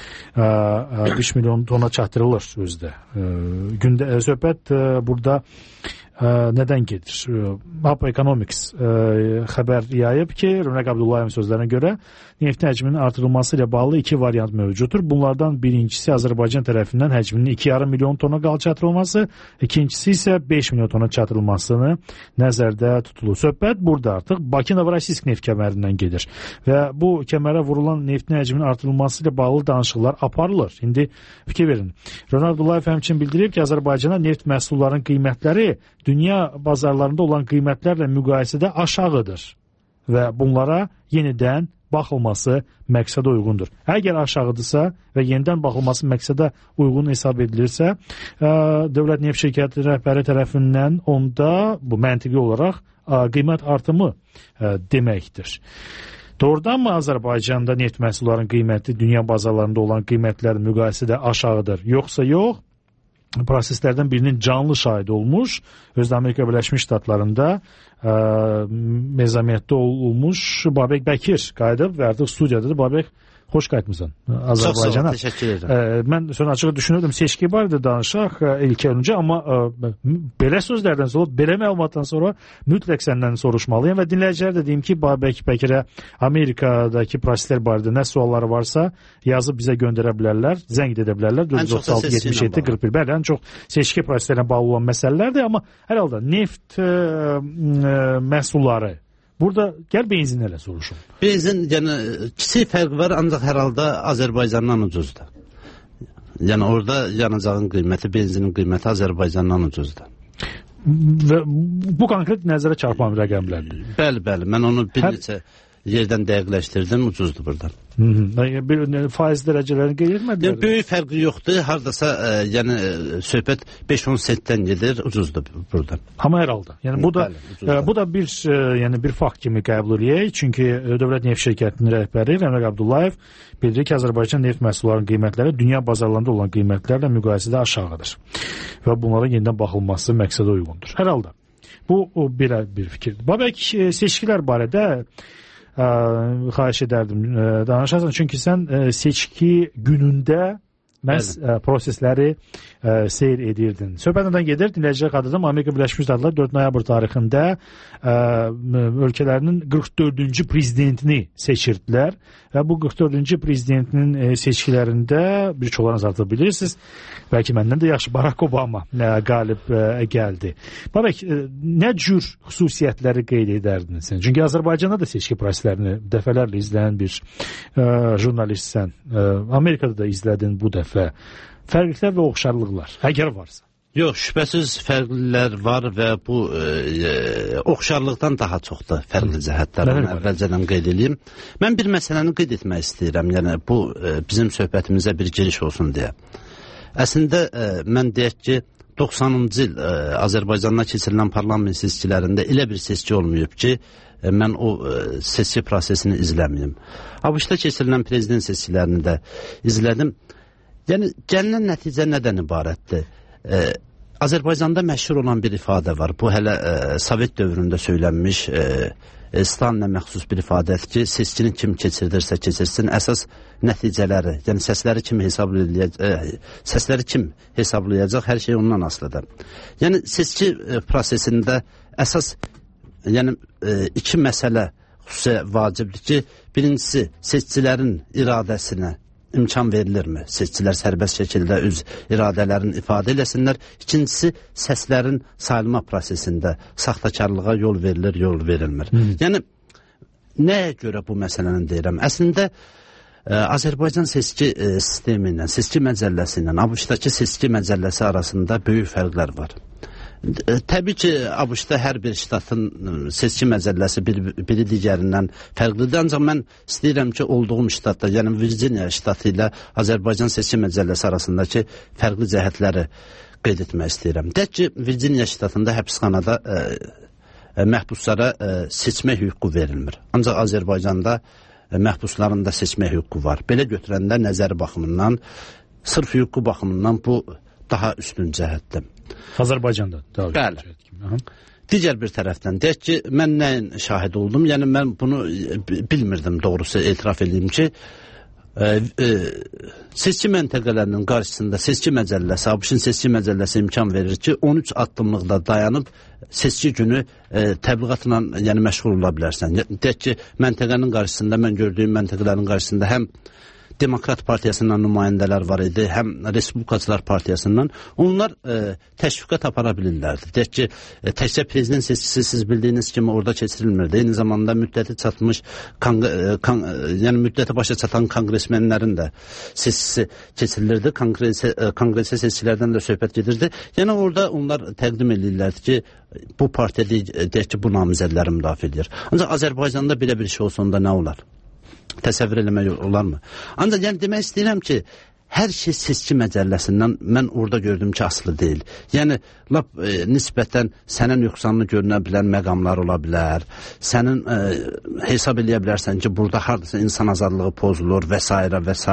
milyon tona çatdırılır özdə. Söhbət burada nədən gedir? Hub Economics xəbər yayıb ki, Rövnəq Abdullayevin sözlərinə görə neftin həcminin artırılması ilə bağlı iki variant mövcuddur. Bunlardan birincisi Azərbaycan tərəfindən həcminin 2,5 milyon tona çatdırılması, ikincisi isə 5 milyon tona çatdırılmasını nəzərdə tutulur. Söhbət burada artıq Bakı-Novorosiysk neft kəmərindən gedir və bu kəmərə vurulan neftin həcminin artırılması ilə bağlı danışıqlar aparılır. İndi fikir verin. Rövnəq Abdullayev həmçinin bildirib ki, Azərbaycana neft məhsullarının qiymətləri dünya bazarlarında olan qiymətlərlə müqayisədə aşağıdır və bunlara yenidən baxılması məqsədə uyğundur. Əgər aşağıdırsa və yenidən baxılması məqsədə uyğun hesab edilirsə, Dövlət Neft Şirkəti rəhbəri tərəfindən onda bu məntiqi olaraq qiymət artımı deməkdir. Doğrudanmı Azərbaycanda neft məhsullarının qiyməti dünya bazarlarında olan qiymətlərin müqayisədə aşağıdır, yoxsa yox? Proseslərdən birinin canlı şahidi olmuş, özdə Amerika Birləşmiş Ştatlarında mezamiyyətdə olmuş Babək Bəkir qayıdıb və artıq studiyadır. Babək, xoş qayıtmısan Azərbaycana. Çox sağ ol, təşəkkür edirəm. Mən sonra açıq düşünürdüm, seçki barədə danışaq ilk öncə, amma belə sözlərdən sonra, belə məlumatdan sonra mütləq səndən soruşmalıyım və dinləyicilər də deyim ki, Babək Bəkirə Amerikadakı proseslər barədə nə sualları varsa yazıb bizə göndərə bilərlər, zəng edə bilərlər. 436-77-41. Bəli, ən çox seçki proseslərlə bağlı olan məsələlərdir, amma hər halda neft məhsulları burada gəl benzinlərlə soruşum. Benzin, yəni kiçik fərq var, ancaq hər halda Azərbaycandan ucuzdur. Yəni orada yanacağın qiyməti, benzinin qiyməti Azərbaycandan ucuzdur. Və bu konkret nəzərə çarpan rəqəmlərdir. Bəli, mən onu bir neçə yerdən dəqiqləşdirdim, ucuzdur buradan. Bir faiz dərəcələrini qeyd etmədilər. Böyük fərqi yoxdur. Hardasa yəni söhbət 5-10 sentdən gedir, ucuzdur buradan. Amma hər halda. Yəni bu da bir fakt kimi qəbul edək. Çünki Dövlət Neft Şirkətinin rəhbəri Rövnəq Abdullayev bildirir ki, Azərbaycan neft məhsullarının qiymətləri dünya bazarlarında olan qiymətlərlə müqayisədə aşağıdır və bunlara yenidən baxılması məqsədə uyğundur. Hər halda bu belə bir fikirdir. Babək, seçkilər barədə xahiş edərdim danışarsan, çünki sən seçki günündə məhz prosesləri seyr edirdin. Söhbət nədən gedir? Dinləyicilər xatırladım, Amerika Birləşmiş Ştatları 4 noyabr tarixində ölkələrinin 44-cü prezidentini seçirdilər və bu 44-cü prezidentinin seçkilərində bir çoxlarınız artıq bilirsiniz, bəlkə məndən də yaxşı Barack Obama qalib gəldi. Babək, nə cür xüsusiyyətləri qeyd edərdin sən? Çünki Azərbaycanda da seçki proseslərini dəfələrlə izləyən bir jurnalistsən. Amerikada da izlədin bu dəfə. Fərqlər və oxşarlıqlar, əgər varsa. Yox, şübhəsiz fərqlər var və bu oxşarlıqdan daha çoxdur fərqli cəhətlər. Onu əvvəlcədən qeyd edeyim. Mən bir məsələni qeyd etmək istəyirəm. Yəni bu bizim söhbətimizə bir giriş olsun deyə. Əslində mən deyək ki, 90-cı il Azərbaycanda keçirilən parlament seçkilərində elə bir seçki olmayıb ki, mən o seçki prosesini izləməyim. ABŞ-da keçirilən prezident seçkilərini də izlədim. Yəni, gələn nəticə nədən ibarətdir? Azərbaycanda məşhur olan bir ifadə var. Bu, hələ Sovet dövründə söylənmiş Stalinə məxsus bir ifadədir ki, seçkini kim keçirdirsə keçirsin, əsas nəticələri, yəni səsləri kim hesablayacaq, hər şey ondan asılıdır. Yəni, seçki prosesində əsas iki məsələ xüsusə vacibdir ki, birincisi, seçkilərin iradəsinə imkan verilirmi? Seçicilər sərbəst şəkildə öz iradələrini ifadə eləsinlər. İkincisi, səslərin sayılma prosesində saxtakarlığa yol verilir, yol verilmir. Yəni, nəyə görə bu məsələni deyirəm? Əslində, Azərbaycan seçki sistemi ilə, seçki məcəlləsi ilə, ABŞ-dakı seçki məcəlləsi arasında böyük fərqlər var. Təbii ki, ABŞ-da hər bir ştatın seçki məcəlləsi biri digərindən fərqlidir. Ancaq mən istəyirəm ki, olduğum ştatda, yəni Virginia ştatı ilə Azərbaycan seçki məcəlləsi arasındakı fərqli cəhətləri qeyd etmək istəyirəm. Deyək ki, Virginia ştatında həbsxanada məhbuslara seçmə hüququ verilmir. Ancaq Azərbaycanda məhbusların da seçmə hüququ var. Belə götürəndə nəzəri baxımından, sırf hüququ baxımından bu daha üstün cəhətdir. Azərbaycanda. Bəli. Digər bir tərəfdən, deyək ki, mən nəyin şahid oldum? Yəni, mən bunu bilmirdim, doğrusu etiraf edeyim ki, seçki məntəqələrinin qarşısında seçki məcəlləsi, ABŞ-ın seçki məcəlləsi imkan verir ki, 13 addımlıqda dayanıb seçki günü təbliğatla yəni, məşğul ola bilərsən. Deyək ki, məntəqənin qarşısında, mən gördüyüm məntəqələrin qarşısında həm Demokrat Partiyasından nümayəndələr var idi, həm Respublikaçılar Partiyasından. Onlar təşviqat apara bilirlərdi. Deyək ki, təkcə prezident seçkisi siz bildiyiniz kimi orada keçirilmirdi. Eyni zamanda müddəti çatmış, yəni müddəti başa çatan konqresmenlərin də seçkisi keçirilirdi. Konqresə seçkilərdən də söhbət gedirdi. Yəni orada onlar təqdim edirlərdi ki, bu partiya deyək ki, bu namizədləri müdafiə edir. Ancaq Azərbaycanda belə bir şey olsa onda nə olar? Təsəvvür eləmək olarmı? Ancaq yəni demək istəyirəm ki, hər şey seçki məcəlləsindən mən orada gördüm ki, asılı deyil. Yəni, nisbətən sənə nöqsanlı görünə bilən məqamlar ola bilər, sənin hesab eləyə bilərsən ki, burada hardasa insan azadlığı pozulur və s.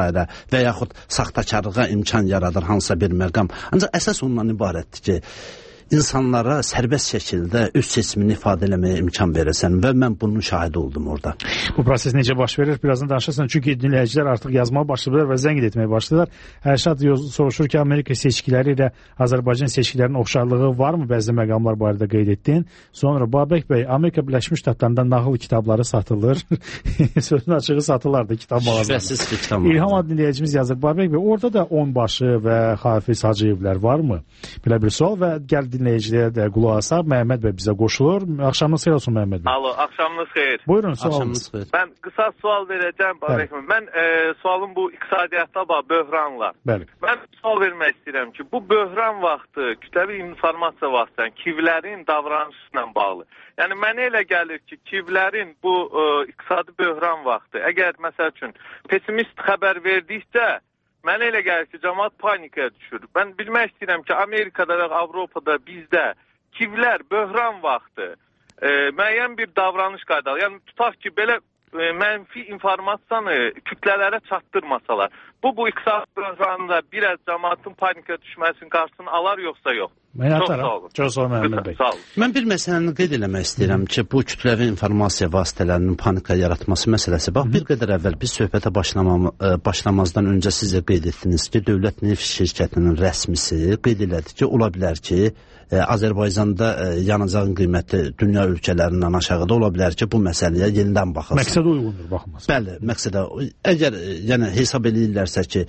və yaxud saxtakarlığa imkan yaradır hansısa bir məqam. Ancaq əsas ondan ibarətdir ki, insanlara sərbəst şəkildə öz seçimini ifadə eləməyə imkan verirsən və mən bunun şahidi oldum orada. Bu proses necə baş verir? Birazdan danışırsan. Çünki dinləyicilər artıq yazmağa başlayırlar və zəng etməyə başlayırlar. Ərşad soruşur ki, Amerika seçkiləri ilə Azərbaycan seçkilərinin oxşarlığı varmı? Bəzi məqamlar barədə qeyd etdin. Sonra Babək bəy, Amerika Birləşmiş Ştatlarında nağıl kitabları satılır. Sözün açığı satırlardı kitab mağazalarında. İlham adlı dinləyicimiz yazır. Babək bəy, orada da Onbaşı və Hafiz Hacıyevlər varmı? Belə bir sual və gəl dinləyicilərə də qulaq asaq. Məhəmməd bəy bizə qoşulur. Axşamınız xeyir olsun Məhəmməd bəy. Alo, axşamınız xeyir. Buyurun, sualınız. Mən qısa sual verəcəm. Mən sualım bu iqtisadiyyatda böhranlar. Bəli. Mən sual vermək istəyirəm ki, bu böhran vaxtı kütləvi informasiya vasitəsilə kivlərin davranışı ilə bağlı. Yəni mənə elə gəlir ki, kivlərin bu iqtisadi böhran vaxtı, əgər məsəl üçün pessimist xəbər verdikcə, mənə elə gəlir ki, cəmaət panikaya düşür. Mən bilmək istəyirəm ki, Amerikada və Avropada bizdə kivlər böhran vaxtı müəyyən bir davranış qaydaları. Yəni tutaq ki, belə mənfi informasiyanı kütlələrə çatdırmasalar, bu iqtisadi böhranında biraz cəmaətin panikaya düşməsinin qarşısını alar yoxsa yox? Çox sağ olun. Çox sağ olun Məhəmməd bəy. Mən bir məsələni qeyd eləmək istəyirəm ki, bu kütləvi informasiya vasitələrinin panika yaratması məsələsi. Bax, bir qədər əvvəl biz söhbətə başlamazdan öncə sizə qeyd etdiniz ki, Dövlət Neft Şirkətinin rəsmisi qeyd elədi ki, ola bilər ki, Azərbaycanda yanacağın qiyməti dünya ölkələrindən aşağıda ola bilər ki, bu məsələyə yenidən baxılsın. Məqsədə uyğundur, baxılmaz. Bəli, məqsədə. Əgər yəni, hesab edirlərsə ki,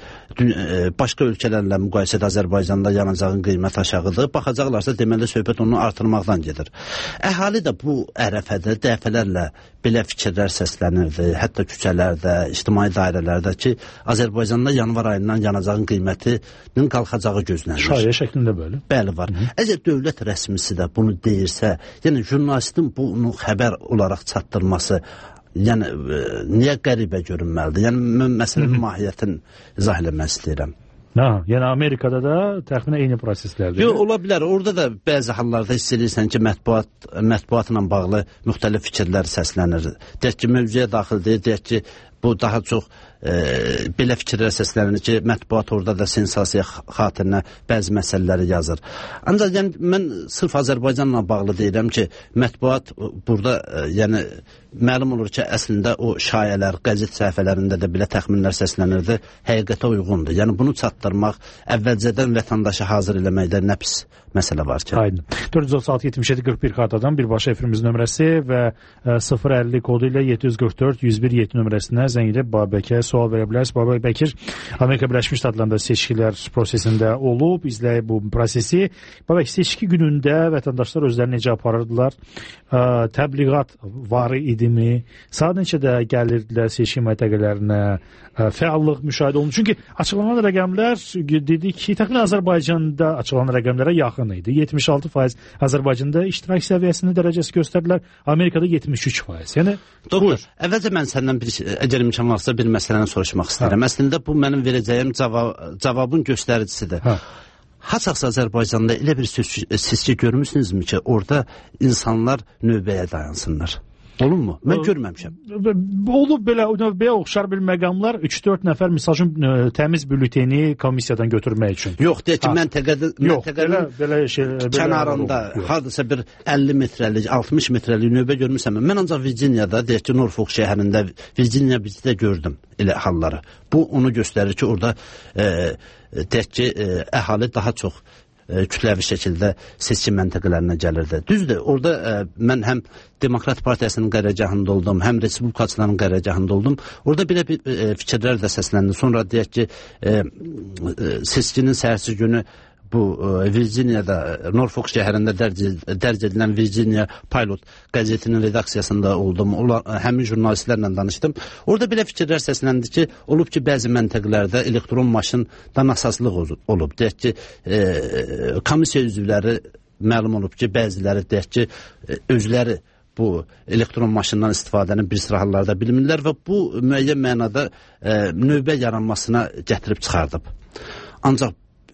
başqa ölkələrlə müqayisədə Azərbaycanda yanacağın qiyməti aşağıdır, baxacaqlarsa deməli söhbət onu artırmaqdan gedir. Əhali də bu ərəfədə dəfələrlə belə fikirlər səslənirdi, hətta küçələrdə, ictimai dairələrdə ki, Azərbaycanda yanvar ayından yanacağın qiymətinin qalxacağı gözlənilir. Şayiə şəklində belə. Bəli, var. Əgər dövlət rəsmisi də bunu deyirsə, yəni jurnalistin bunu xəbər olaraq çatdırması, yəni niyə qəribə görünməlidir? Yəni mən məsələnin mahiyyətini izah eləmək istəyirəm. Yəni Amerikada da təxminən eyni proseslərdir. Yox, ola bilər. Orada da bəzi hallarda hiss edirsən ki, mətbuatla bağlı müxtəlif fikirlər səslənir. Deyək ki, mövzuya daxil deyil, deyək ki, bu daha çox belə fikirlər səslənir ki, mətbuat orada da sensasiya xatirinə bəzi məsələləri yazır. Ancaq yəni, mən sırf Azərbaycanla bağlı deyirəm ki, mətbuat burada yəni, məlum olur ki, əslində o şayələr, qəzet səhifələrində də belə təxminlər səslənirdi, həqiqətə uyğundur. Yəni, bunu çatdırmaq, əvvəlcədən vətəndaşı hazır eləməkdə nə pis məsələ var ki. Aydın. 436-77-41 xartadan birbaşa efrimizin nömrəsi və 050 kodu ilə 744-101-7 nömrəsinə zəng edib Babəkə sual verə bilərsiniz. Babək Bəkir Amerika Birləşmiş Ştatlarında seçkilər prosesində olub, izləyib bu prosesi. Babək, seçki günündə vətəndaşlar özlərini necə aparırdılar? Təbliğat var idimi? Saat neçədə gəlirdilər seçki məntəqələrinə? Fəallıq müşahidə olundu. Çünki açıqlanan rəqəmlər dedik ki, təxminən Azərbaycanda açıqlanan rəqəmlərə yaxın idi. 76% Azərbaycanda iştirak səviyyəsinin dərəcəsi göstərdilər, Amerikada 73%. Yəni Doktor, əvvəlcə mən səndən əgər imkan varsa bir məsələni soruşmaq istəyirəm. Əslində bu mənim verəcəyim cavabın göstəricisidir. Haçaqsa Azərbaycanda elə bir seçki görmüsünüzmü ki, orada insanlar növbəyə dayansınlar? Olunmu? Mən görməmişəm. Olub belə növbəyə oxşar bir məqamlar 3-4 nəfər misal üçün təmiz bülleteni komissiyadan götürmək üçün. Yox, deyək ki, məntəqənin kənarında hardasa bir 50 metrəlik, 60 metrəlik növbə görmüsəm. Mən ancaq Virginiyada, deyək ki, Norfolk şəhərində, Virginiya bizdə gördüm elə halları. Bu onu göstərir ki, orada deyək ki, əhali daha çox kütləvi şəkildə seçki məntəqələrinə gəlirdi. Düzdür, orada mən həm Demokrat Partiyasının qərargahında oldum, həm Respublikaçıların qərargahında oldum. Orada belə bir fikirlər də səsləndi. Sonra deyək ki, seçkinin səhərsi günü bu Virginiyada, Norfolk şəhərində dərc edilən Virginia Pilot qəzetinin redaksiyasında oldum. Həmin jurnalistlərlə danışdım. Orada belə fikirlər səsləndi ki, olub ki, bəzi məntəqələrdə elektron maşında nasaslıq olub. Deyək ki, komissiya üzvləri məlum olub ki, bəziləri deyək ki, özləri bu elektron maşından istifadəni bir sıra hallarda bilmirlər və bu müəyyən mənada növbə yaranmasına gətirib çıxardıb. Ancaq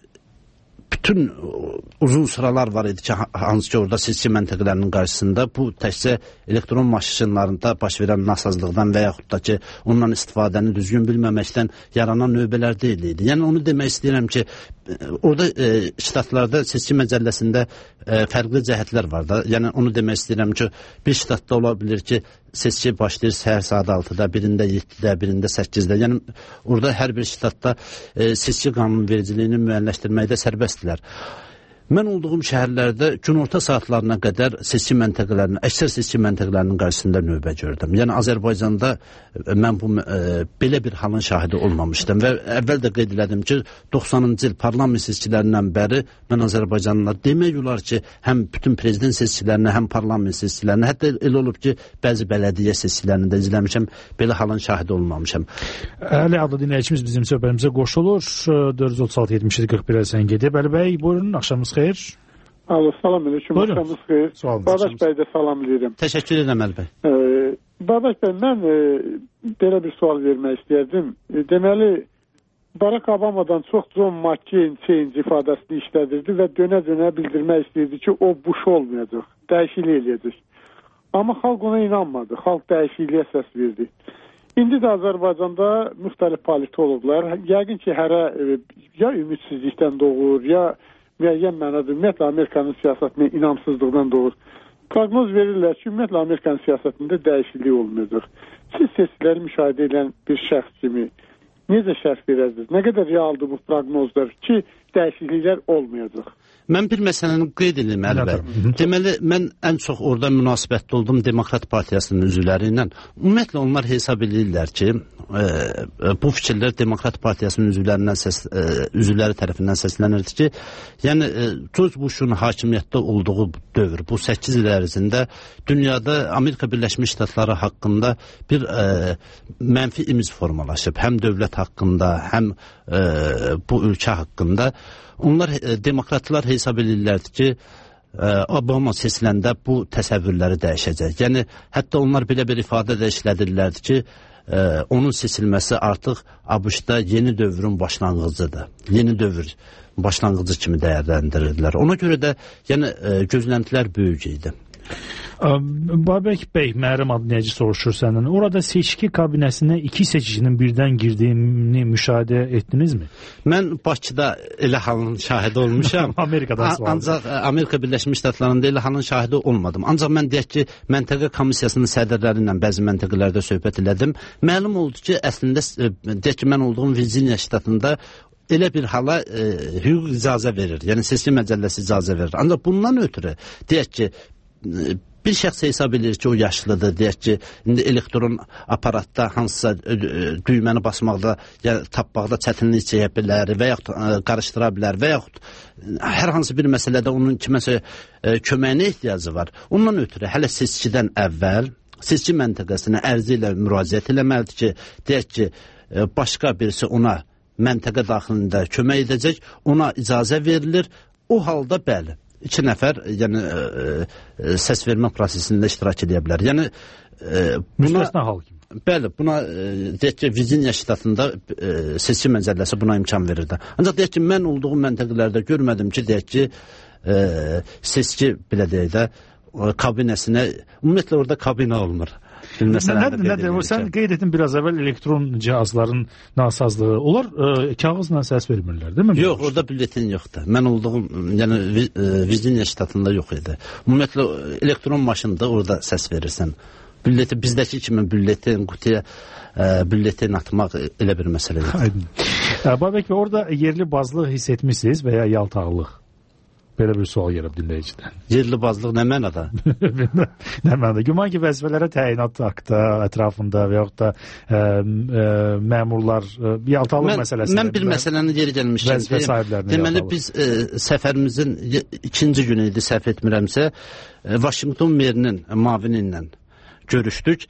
bütün uzun sıralar var idi ki, hansı ki orada seçki məntəqələrinin qarşısında bu təkcə elektron maşınlarında baş verən nasazlıqdan və yaxud da ki, ondan istifadəni düzgün bilməməkdən yaranan növbələr deyil idi. Yəni onu demək istəyirəm ki, orada ştatlarda seçki məcəlləsində fərqli cəhətlər var da. Yəni onu demək istəyirəm ki, bir ştatda ola bilir ki, seçki başlayır səhər saat 6-da, birində 7-də, birində 8-də. Yəni orada hər bir ştatda seçki qanunvericiliyini müəyyənləşdirməkdə sərbəstdirlər. Mən olduğum şəhərlərdə günorta saatlarına qədər seçki məntəqələrinin, əksər seçki məntəqələrinin qarşısında növbə gördüm. Yəni Azərbaycanda mən bu belə bir halın şahidi olmamışdım və əvvəl də qeyd elədim ki, 90-cı il parlament seçkilərindən bəri mən Azərbaycanlılar demək olar ki, həm bütün prezident seçkilərini, həm parlament seçkilərini, hətta elə olub ki, bəzi bələdiyyə seçkilərini də izləmişəm, belə halın şahidi olmamışam. Əli adlı dinləyicimiz bizim söhbətimizə qoşulur. 436-77-41-ə sən gedib. Əli bəy, buyurun, axşamınız xeyir. Alo, salam aleyküm, axşamınız xeyir. Badaş bəy də salam edirəm. Təşəkkür edirəm Əli bəy. Badaş bəy, mən belə bir sual vermək istəyərdim. Deməli, Barack Obamadan çox John McCain change ifadəsini işlədirdi və dönə-dönə bildirmək istəyirdi ki, o Bush olmayacaq, dəyişiklik eləyəcək. Amma xalq ona inanmadı, xalq dəyişikliyə səs verdi. İndi də Azərbaycanda müxtəlif politologlar, yəqin ki, hərə ya ümidsizlikdən doğur, ya müəyyən mənada ümumiyyətlə Amerikanın siyasətinə inamsızlıqdan doğur. Proqnoz verirlər ki, ümumiyyətlə Amerikanın siyasətində dəyişiklik olmayacaq. Siz seçkiləri müşahidə edən bir şəxs kimi necə şərh verərsiniz? Nə qədər realdır bu proqnozlar ki, dəyişikliklər olmayacaq? Mən bir məsələni qeyd edim, Əli bəy. Deməli, mən ən çox orada münasibətli oldum Demokrat Partiyasının üzvləri ilə. Ümumiyyətlə, onlar hesab edirlər ki, bu fikirlər Demokrat Partiyasının üzvləri tərəfindən səslənirdi ki, yəni George Bush'un hakimiyyətdə olduğu dövr, bu 8 il ərzində dünyada Amerika Birləşmiş Ştatları haqqında bir mənfi imic formalaşıb. Həm dövlət haqqında, həm bu ölkə haqqında. Onlar, demokratlar hesab edirlərdi ki, Obama seçiləndə bu təsəvvürləri dəyişəcək. Yəni, hətta onlar belə bir ifadə də işlədirlərdi ki, onun seçilməsi artıq ABŞ-da yeni dövrün başlanğıcıdır. Yeni dövr başlanğıcı kimi dəyərləndirirlər. Ona görə də yəni, gözləntilər böyük idi. Babək bəy, Məhərrəm adlı dinləyici soruşur səndən. Orada seçki kabinəsinə 2 seçicinin birdən girdiyini müşahidə etdinizmi? Mən Bakıda elə halın şahidi olmuşam. Ancaq Amerika Birləşmiş Ştatlarında elə halın şahidi olmadım. Ancaq mən deyək ki, məntəqə komissiyasının sədrləri ilə bəzi məntəqələrdə söhbət elədim. Məlum oldu ki, əslində deyək ki, mən olduğum Virginia ştatında elə bir hala hüquq icazə verir. Yəni seçki məcəlləsi icazə verir. Ancaq bundan ötürü deyək ki, bir şəxs hesab edir ki, o yaşlıdır, deyək ki, indi elektron aparatda hansısa düyməni basmaqda, ya tapmaqda çətinlik çəkə bilər və yaxud qarışdıra bilər və yaxud hər hansı bir məsələdə onun kiməsə köməyinə ehtiyacı var. Ondan ötürü hələ seçkidən əvvəl seçki məntəqəsinə ərizə ilə müraciət eləməlidir ki, deyək ki, başqa birisi ona məntəqə daxilində kömək edəcək, ona icazə verilir. O halda bəli, 2 nəfər yəni səs vermə prosesində iştirak edə bilər. Yəni müstəsna hal kimi. Bəli, buna deyək ki, Virginia ştatında seçki məcəlləsi buna imkan verir də. Ancaq deyək ki, mən olduğum məntəqələrdə görmədim ki, deyək ki, seçki belə deyək də kabinəsinə, ümumiyyətlə orada kabinə olmur. Nədir? Sən qeyd etdin biraz əvvəl elektron cihazların nasazlığı. Onlar kağızla səs vermirlər, değil mi? Yox, orada bülletin yoxdur. Mən olduğum, yəni Virginia ştatında yox idi. Ümumiyyətlə elektron maşında orada səs verirsən. Bülleti bizdəki kimi bülletin, qutuya bülletin atmaq elə bir məsələ yoxdur. Babək, orada yerli bazlıq hiss etmişsiniz və ya yaltaqlıq? Belə bir sual gəlib dinləyicidən. Yerli bazlıq nə mənada? Nə mənada? Güman ki, vəzifələrə təyinat haqqında, ətrafında və yaxud da məmurlar yaltaqlıq məsələsində. Mən bir məsələni yeri gəlmişəm. Deməli, biz səfərimizin 2-ci günü idi, səhv etmirəmsə, Vaşinqton merinin mavini ilə görüşdük.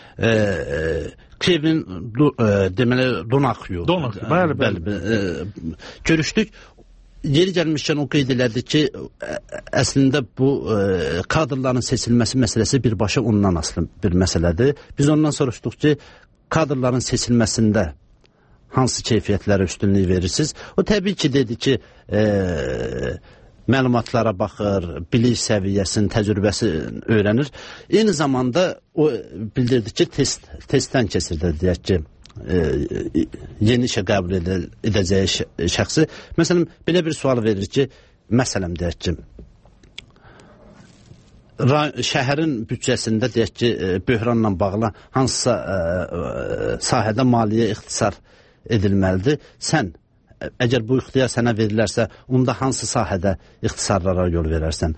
Kevin deməli Donahue. Bəli. Görüşdük. Yeri gəlmişkən o qeyd elədi ki, əslində bu kadrların seçilməsi məsələsi birbaşa ondan asılı bir məsələdir. Biz ondan soruşduq ki, kadrların seçilməsində hansı keyfiyyətlərə üstünlük verirsiniz? O təbii ki, dedi ki, məlumatlara baxır, bilik səviyyəsini, təcrübəsi öyrənir. Eyni zamanda o bildirdi ki, testdən keçirdi, deyək ki, yeni işə qəbul edəcəyi şəxsi. Məsələn, belə bir sual verir ki, məsələn, deyək ki, şəhərin büdcəsində deyək ki, böhranla bağlı hansısa sahədə maliyyə ixtisar edilməlidir. Sən, əgər bu ixtiyar sənə verilərsə, onda hansı sahədə ixtisarlara yol verərsən?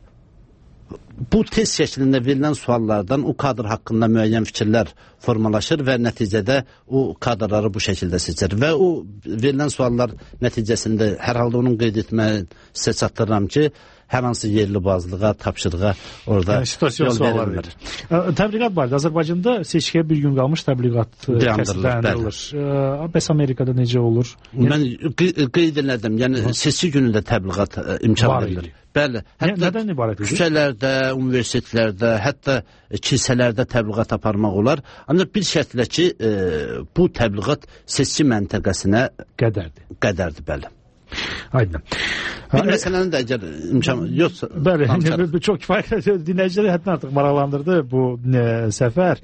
Bu test şəklində verilən suallardan o kadr haqqında müəyyən fikirlər formalaşır və nəticədə o kadrları bu şəkildə seçir. Və o verilən suallar nəticəsində hər halda onun qeyd etməyi sizə çatdırıram ki, hər hansı yerli bazlığa, tapşırığa orada yol verilmir. Təbliğat barədə Azərbaycanda seçkiyə bir gün qalmış təbliğat dayandırılır. Bəs Amerikada necə olur? Mən qeyd elədim, yəni seçki günündə təbliğat imkan verilir. Bəli, nədən ibarət edir? Küçələrdə, universitetlərdə, hətta kilsələrdə təbliğat aparmaq olar. Ancaq bir şərtlə ki, bu təbliğat seçki məntəqəsinə qədərdir, bəli. Aydın. Bir məsələni də əgər imkan yoxsa... Bəli, çox kifayət dinləyiciləri həddən artıq maraqlandırdı bu səfər.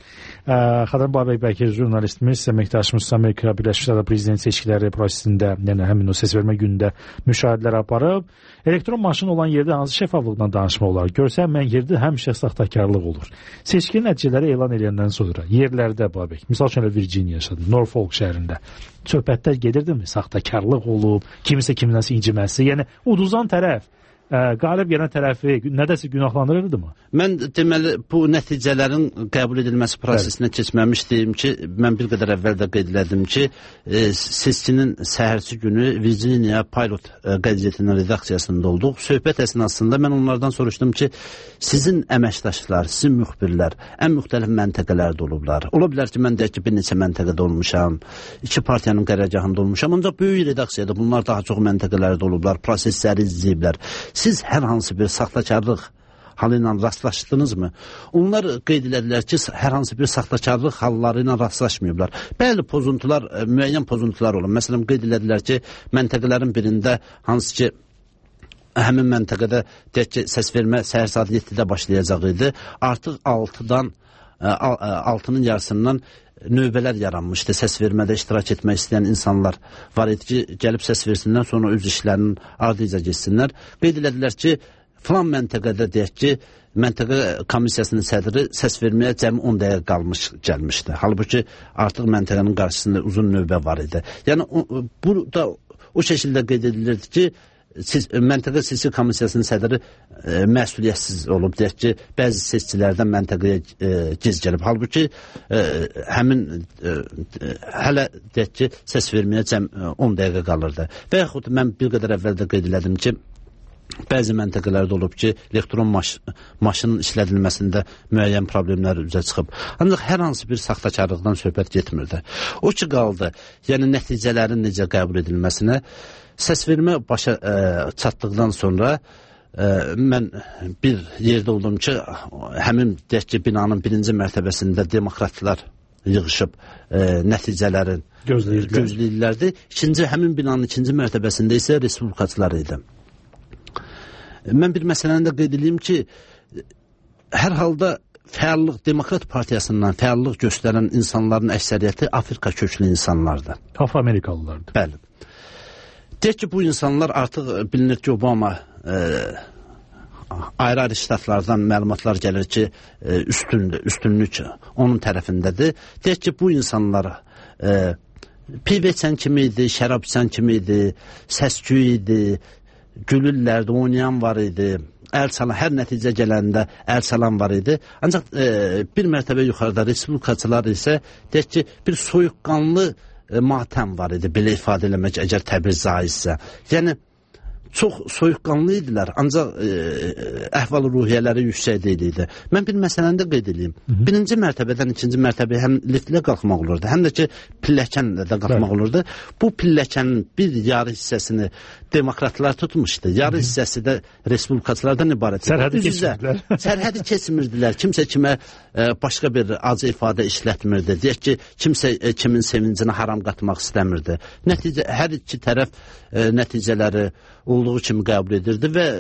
Xadəm Babək Bəkir, jurnalistimiz, əməkdaşımız Amerika Birləşmiş Ştatları prezident seçkiləri prosesində, yəni həmin o səs vermə günündə müşahidələr aparıb. Elektron maşın olan yerdə hansı şəffaflıqla danışma olar? Görsənməyən yerdə həmişə saxtakarlıq olur. Seçki nəticələri elan edəndən sonra yerlərdə Babək, misal üçün Virginia yaşadı, Norfolk şəhərində söhbətlər gedirdimi? Saxtakarlıq olub, kimisə kiminəsə inciməsi, yəni uduzan tərəf, qalib gələn tərəfi nədəsə günahlandırırdı mı? Mən deməli bu nəticələrin qəbul edilməsi prosesinə keçməmiş deyim ki, mən bir qədər əvvəl də qeyd elədim ki, seçkinin səhərsi günü Virginia Pilot qəzetinin redaksiyasında olduq. Söhbət əsnasında mən onlardan soruşdum ki, sizin əməkdaşlar, sizin müxbirlər ən müxtəlif məntəqələrdə olublar. Ola bilər ki, mən deyək ki, bir neçə məntəqədə olmuşam, 2 partiyanın qərargahında olmuşam, ancaq böyük redaksiyada bunlar daha çox məntəqələrdə olublar, prosesləri izləyiblər. Siz hər hansı bir saxtakarlıq halı ilə rastlaşdınızmı? Onlar qeyd edilər ki, hər hansı bir saxtakarlıq halları ilə rastlaşmayıblar. Bəli, pozuntular, müəyyən pozuntular olur. Məsələn, qeyd edilər ki, məntəqələrin birində hansı ki, həmin məntəqədə deyək ki, səs vermə səhər saat 7-də başlayacaq idi. Artıq 6-nın yarısından növbələr yaranmışdı. Səs vermədə iştirak etmək istəyən insanlar var idi ki, gəlib səs versinlər, sonra öz işlərinin ardıca geçsinlər. Qeyd elədilər ki, filan məntəqədə deyək ki, məntəqə komissiyasının sədri səs verməyə cəmi 10 dəqiqə qalmış gəlmişdi. Halbuki artıq məntəqənin qarşısında uzun növbə var idi. Yəni, burada o şəkildə qeyd edilirdi ki, məntəqə seçki komissiyasının sədri məsuliyyətsiz olub, deyək ki, bəzi seçkilərdən məntəqəyə giz gəlib. Halbuki həmin hələ deyək ki, səs verməyə cəm 10 dəqiqə qalırdı. Və yaxud mən bir qədər əvvəldə qeyd elədim ki, bəzi məntəqələrdə olub ki, elektron maşının işlədilməsində müəyyən problemlər üzə çıxıb. Ancaq hər hansı bir saxtakarlıqdan söhbət getmirdi. O ki qaldı, yəni nəticələrin necə qəbul edilməsinə, səsvermə başa çatdıqdan sonra mən bir yerdə oldum ki, həmin deyək ki, binanın birinci mərtəbəsində demokratlar yığışıb nəticələrin gözləyirlərdi. Həmin binanın ikinci mərtəbəsində isə respublikaçılar idi. Mən bir məsələni də qeyd edeyim ki, hər halda fəallıq, Demokrat Partiyasından fəallıq göstərən insanların əksəriyyəti Afrika köklü insanlardır. Afro-Amerikalılardır. Bəli. Deyək ki, bu insanlar artıq bilinir ki, Obama ayrı-ayrı ştatlardan məlumatlar gəlir ki, üstünlük onun tərəfindədir. Deyək ki, bu insanlar piv içən kimi idi, şərab içən kimi idi, səsküy idi, gülürlərdi, oynayan var idi, əl salan, hər nəticə gələndə əl salan var idi. Ancaq bir mərtəbə yuxarıda respublikaçılar isə deyək ki, bir soyuqqanlı matəm var idi, belə ifadə eləmək əgər təbir caizsə. Yəni, çox soyuqqanlı idilər, ancaq əhval-ruhiyyələri yüksək deyildi. Mən bir məsələni də qeyd edeyim. Birinci mərtəbədən ikinci mərtəbəyə həm liftlə qalxmaq olurdu, həm də ki, pilləkənlə də qalxmaq olurdu. Bu pilləkənin bir yarı hissəsini demokratlar tutmuşdu, yarı hissəsi də respublikaçılardan ibarət. Sərhədi keçmirdilər. Kimsə kimə başqa bir acı ifadə işlətmirdi. Deyək ki, kimsə kimin sevincini haram qatmaq istəmirdi. Nəticə, hər iki tərəf nəticələri olduğu kimi qəbul edirdi və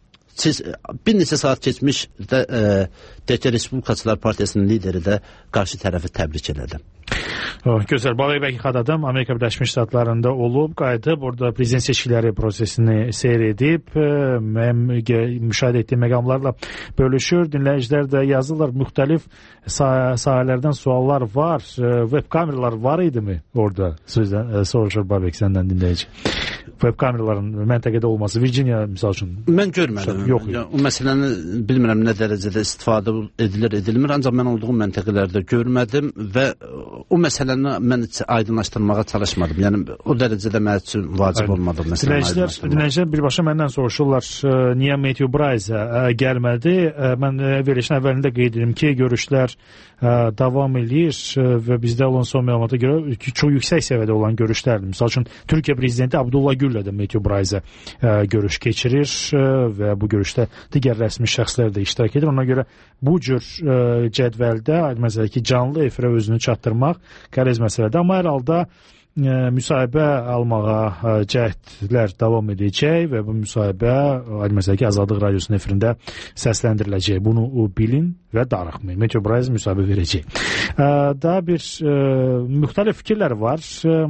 bir neçə saat keçmiş də deyək ki, Respublikaçılar Partiyasının lideri də qarşı tərəfi təbrik elədi. Gözəl. Balağı Bəkir Xadadım Amerika Birləşmiş Ştatlarında olub, qayıdıb, orada prezident seçkiləri prosesini seyr edib, müşahidə etdiyi məqamlarla bölüşür. Dinləyicilər də yazırlar, müxtəlif sahələrdən suallar var, web kameralar var idi mi orada? Sözdən soruşur Babək səndən dinləyici. Web kameraların məntəqədə olması, Virginia misal üçün. Mən görmədim. O məsələni bilmirəm nə dərəcədə istifadə edilmir, ancaq mən olduğum məntəqələrdə görmədim və o məsələni mən aydınlaşdırmağa çalışmadım. Yəni, o dərəcədə mənim üçün vacib olmadı məsələni aydınlaşdırmağa. Dinləyicilər birbaşa məndən soruşurlar, niyə Matthew Bryce gəlmədi? Mən verilişin əvvəlində qeyd edim ki, görüşlər davam edir və bizdə olan son məlumata görə çox yüksək səviyyədə olan görüşlərdir. Misal üçün, Türkiyə prezidenti Abdullah Güllə də Matthew Bryce görüş keçirir və bu görüşdə digər rəsmi şəxslər də iştirak edir. Ona görə bu cür cədvəldə məsələn ki, canlı efirə özünü çatdırmaq qərəz məsələdir. Amma hər halda müsahibə almağa cəhdlər davam edəcək və bu müsahibə məsələn ki, Azadlıq Radiosunun efirində səsləndiriləcək. Bunu bilin və darıxmayın. Matthew Bryce müsahibə verəcək. Daha bir müxtəlif fikirlər var.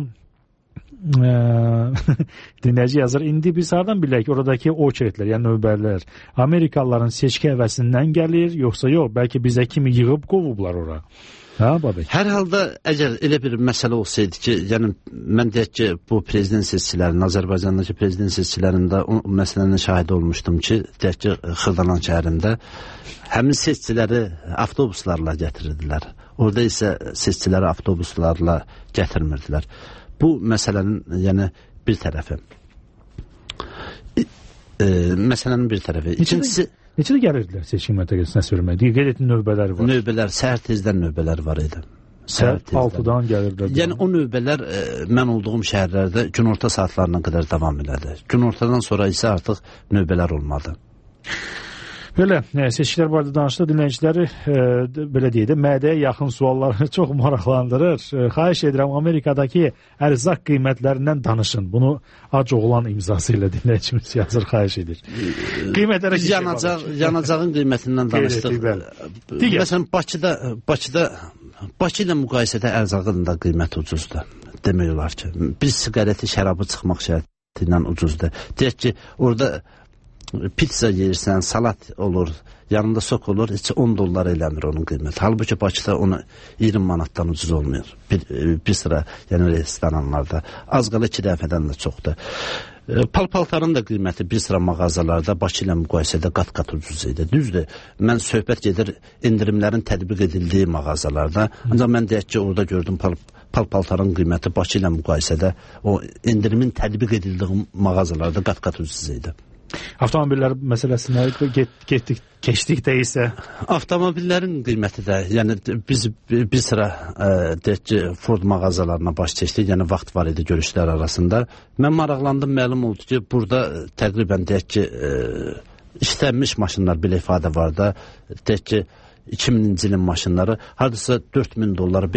Dinləyici yazır, indi biz hardan bilək ki, oradakı oçeretlər, yəni növbərlər Amerikalıların seçki həvəsindən gəlir, yoxsa yox, bəlkə bizə kimi yığıb qovublar ora. Hər halda əgər elə bir məsələ olsaydı ki, yəni mən deyək ki, bu prezident seçkilərinin, Azərbaycandakı prezident seçkilərində o məsələnin şahidi olmuşdum ki, deyək ki, Xırdalan şəhərində həmin seçkiləri avtobuslarla gətirirdilər. Orada isə seçkiləri avtobuslarla gətirmirdilər. Bu məsələnin yəni bir tərəfi. Məsələnin bir tərəfi. İkincisi, neçə gəlirdilər seçki məntəqəsinə sürməyə? Qeyd etdin növbələri var. Növbələr, səhər tezdən növbələr var idi. Səhər 6-dan gəlirdilər. Yəni o növbələr mən olduğum şəhərlərdə günorta saatlarına qədər davam elədi. Günortadan sonra isə artıq növbələr olmadı. Belə, seçkilər barədə danışdı, dinləyiciləri belə deyək də, mədəyə yaxın sualları çox maraqlandırır. Xahiş edirəm, Amerikadakı ərzaq qiymətlərindən danışın. Bunu ac oğlan imzası ilə dinləyicimiz yazır, xahiş edir. Qiymətlərə yanacağın qiymətindən danışdıq. Məsələn, Bakı ilə müqayisədə ərzağın da qiyməti ucuzdur. Demək olar ki, bir siqareti, şərabı çıxmaq şərti ilə ucuzdur. Deyək ki, orada pizza yeyirsən, salat olur, yanında sok olur, heç $10 eləmir onun qiyməti. Halbuki Bakıda onu 20 manatdan ucuz olmuyor. Bir sıra yəni restoranlarda. Az qala 2 dəfədən də çoxdur. Pal-paltarın da qiyməti bir sıra mağazalarda Bakı ilə müqayisədə qat-qat ucuz idi. Düzdür, mən söhbət gedir endirimlərin tətbiq edildiyi mağazalarda. Ancaq mən deyək ki, orada gördüm pal-paltarın qiyməti Bakı ilə müqayisədə o endirimin tətbiq edildiyi mağazalarda qat-qat ucuz idi. Avtomobillər məsələsinə keçdikdə isə avtomobillərin qiyməti də, yəni biz bir sıra deyək ki, Ford mağazalarına baş keçdik, yəni vaxt var idi görüşlər arasında. Mən maraqlandım, məlum oldu ki, burada təqribən deyək ki, işlənmiş maşınlar belə ifadə var da, deyək ki, 2000-ci ilin maşınları hardasa $4,000,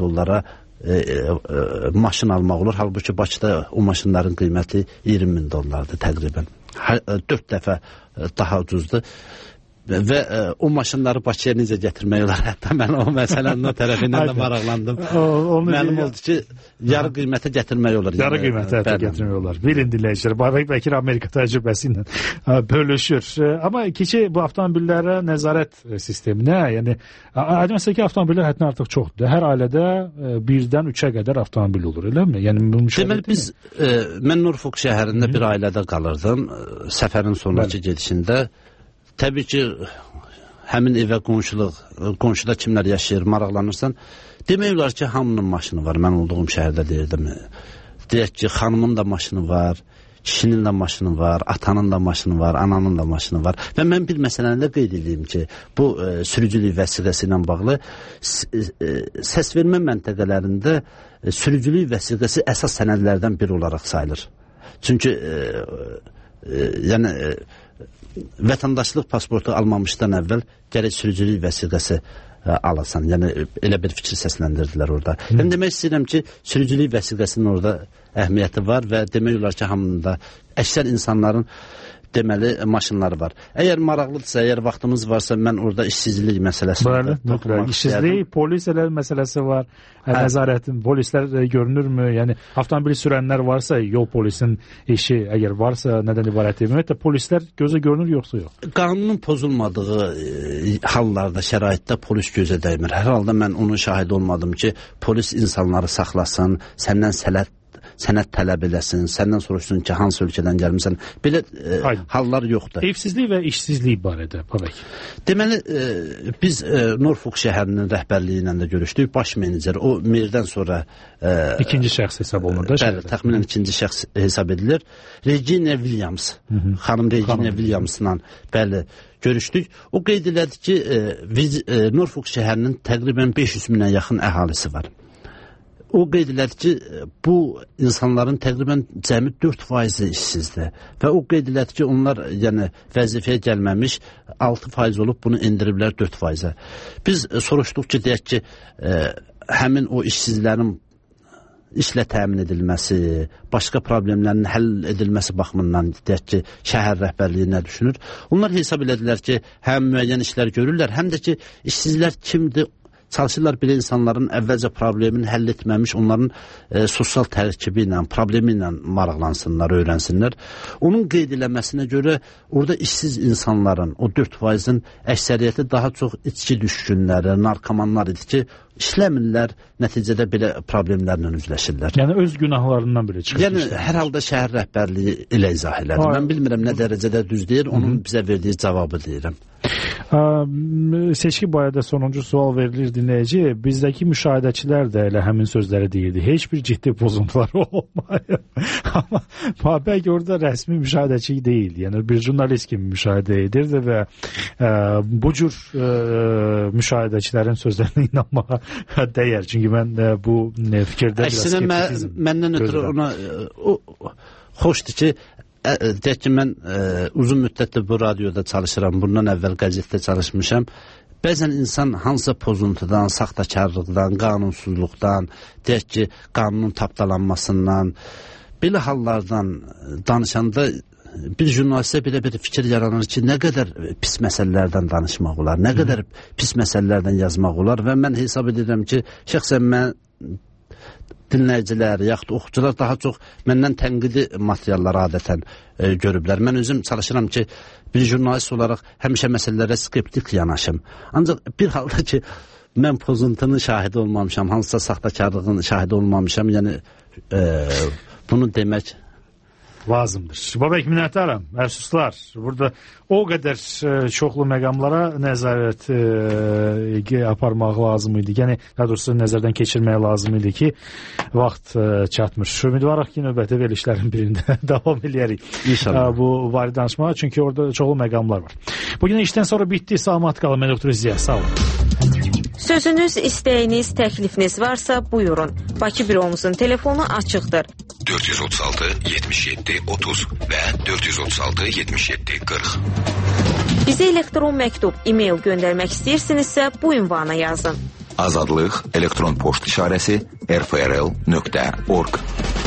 $5,000 maşın almaq olur. Halbuki Bakıda o maşınların qiyməti $20,000 təqribən. 4 dəfə daha ucuzdur və o maşınları Bakıya necə gətirmək olar? Hətta mən o məsələnin o tərəfindən də maraqlandım. Məlum oldu ki, yarı qiymətə gətirmək olar. Yarı qiymətə gətirmək olar. Bilin dinləyicilər, bəlkə Amerika təcrübəsi ilə bölüşür. Amma keçək bu avtomobillərə nəzarət sisteminə, yəni məsələn ki, avtomobillər həddindən artıq çoxdur. Hər ailədə 1-dən 3-ə qədər avtomobil olur, eləmi? Yəni deməli biz mən Norfolk şəhərində bir ailədə qalırdım. Səfərin sonraki gedişində təbii ki, həmin evə qonşuda kimlər yaşayır, maraqlanırsan, demək olar ki, hamının maşını var. Mən olduğum şəhərdə deyirdim. Deyək ki, xanımın da maşını var, kişinin də maşını var, atanın da maşını var, ananın da maşını var. Və mən bir məsələni də qeyd edeyim ki, bu sürücülük vəsiqəsi ilə bağlı səsvermə məntəqələrində sürücülük vəsiqəsi əsas sənədlərdən biri olaraq sayılır. Çünki yəni vətəndaşlıq pasportu almamışdan əvvəl gərək sürücülük vəsiqəsi alasan. Yəni elə bir fikir səsləndirdilər orada. Yəni demək istəyirəm ki, sürücülük vəsiqəsinin orada əhəmiyyəti var və demək olar ki, hamının da əksər insanların deməli maşınları var. Əgər maraqlıdırsa, əgər vaxtımız varsa, mən orada işsizlik məsələsi var. İşsizlik, polis elə məsələsi var. Nəzarətin, polislər görünürmü? Yəni avtomobil sürənlər varsa, yol polisin işi əgər varsa, nədən ibarət ümumiyyətlə polislər gözə görünür yoxsa yox? Qanunun pozulmadığı hallarda, şəraitdə polis gözə dəymir. Hər halda mən onun şahidi olmadım ki, polis insanları saxlasın, səndən sənəd tələb eləsin, səndən soruşsun ki, hansı ölkədən gəlmirsən. Belə hallar yoxdur. Evsizlik və işsizlik barədə, Pavək. Deməli, biz Norfolk şəhərinin rəhbərliyi ilə də görüşdük. Baş menecer, o Merdən sonra ikinci şəxs hesab olunur da. Bəli, təxminən ikinci şəxs hesab edilir. Regina Williams, xanım Regina Williamsla bəli görüşdük. O qeyd elədi ki, Norfolk şəhərinin təqribən 500 minə yaxın əhalisi var. O qeyd elədi ki, bu insanların təqribən cəmi 4% işsizdir. Və o qeyd elədi ki, onlar yəni vəzifəyə gəlməmiş 6% olub bunu endiriblər 4%-ə. Biz soruşduq ki, deyək ki, həmin o işsizlərin işlə təmin edilməsi, başqa problemlərin həll edilməsi baxımından deyək ki, şəhər rəhbərliyi nə düşünür? Onlar hesab elədilər ki, həm müəyyən işlər görürlər, həm də ki, işsizlər kimdir? Çalışırlar belə insanların əvvəlcə problemini həll etməmiş, onların sosial tərkibi ilə, problemi ilə maraqlansınlar, öyrənsinlər. Onun qeyd eləməsinə görə orada işsiz insanların, o 4%-in əksəriyyəti daha çox içki düşkünləri, narkomanlar idi ki, işləmirlər, nəticədə belə problemlərlə üzləşirlər. Yəni öz günahlarından belə çıxır. Yəni hər halda şəhər rəhbərliyi elə izah elədi. Mən bilmirəm nə dərəcədə düz deyir, onun bizə verdiyi cavabı deyirəm. Seçki barədə sonuncu sual verilir dinləyici. Bizdəki müşahidəçilər də elə həmin sözləri deyirdi. Heç bir ciddi pozuntular olmayıb. Amma bəlkə orada rəsmi müşahidəçi deyil. Yəni bir jurnalist kimi müşahidə edirdi və bu cür müşahidəçilərin sözlərinə inanmağa dəyər. Çünki mən bu fikirdə biraz skeptizm məndən ötürü ona xoşdur ki, deyək ki, mən uzun müddətdir bu radioda çalışıram, bundan əvvəl qəzetdə çalışmışam. Bəzən insan hansısa pozuntudan, saxtakarlıqdan, qanunsuzluqdan, deyək ki, qanunun tapdalanmasından, belə hallardan danışanda bir jurnalistə belə bir fikir yaranır ki, nə qədər pis məsələlərdən danışmaq olar, nə qədər pis məsələlərdən yazmaq olar və mən hesab edirəm ki, şəxsən mən dinləyicilər, yaxud oxucular daha çox məndən tənqidi materialları adətən görüblər. Mən özüm çalışıram ki, bir jurnalist olaraq həmişə məsələlərə skeptik yanaşım. Ancaq bir halda ki, mən pozuntunun şahidi olmamışam, hansısa saxtakarlığın şahidi olmamışam, yəni bunu demək lazımdır. Babək, minnətdaram. Əfsuslar. Burada o qədər çoxlu məqamlara nəzarət aparmaq lazım idi. Yəni, daha doğrusu nəzərdən keçirmək lazım idi ki, vaxt çatmır. Ümidvarıq ki, növbəti verilişlərin birində davam edərik. Bu vari danışmağa, çünki orada çoxlu məqamlar var. Bugün işdən sonra bitdi. Salamat qalın, mən Doktor İzziyə. Sağ olun. Sözünüz, istəyiniz, təklifiniz varsa buyurun. Bakı büromuzun telefonu açıqdır. 436 77 30 və 436 77 40. Bizə elektron məktub, e-mail göndərmək istəyirsinizsə bu ünvana yazın. Azadlıq elektron poçt işarəsi rfrl.org.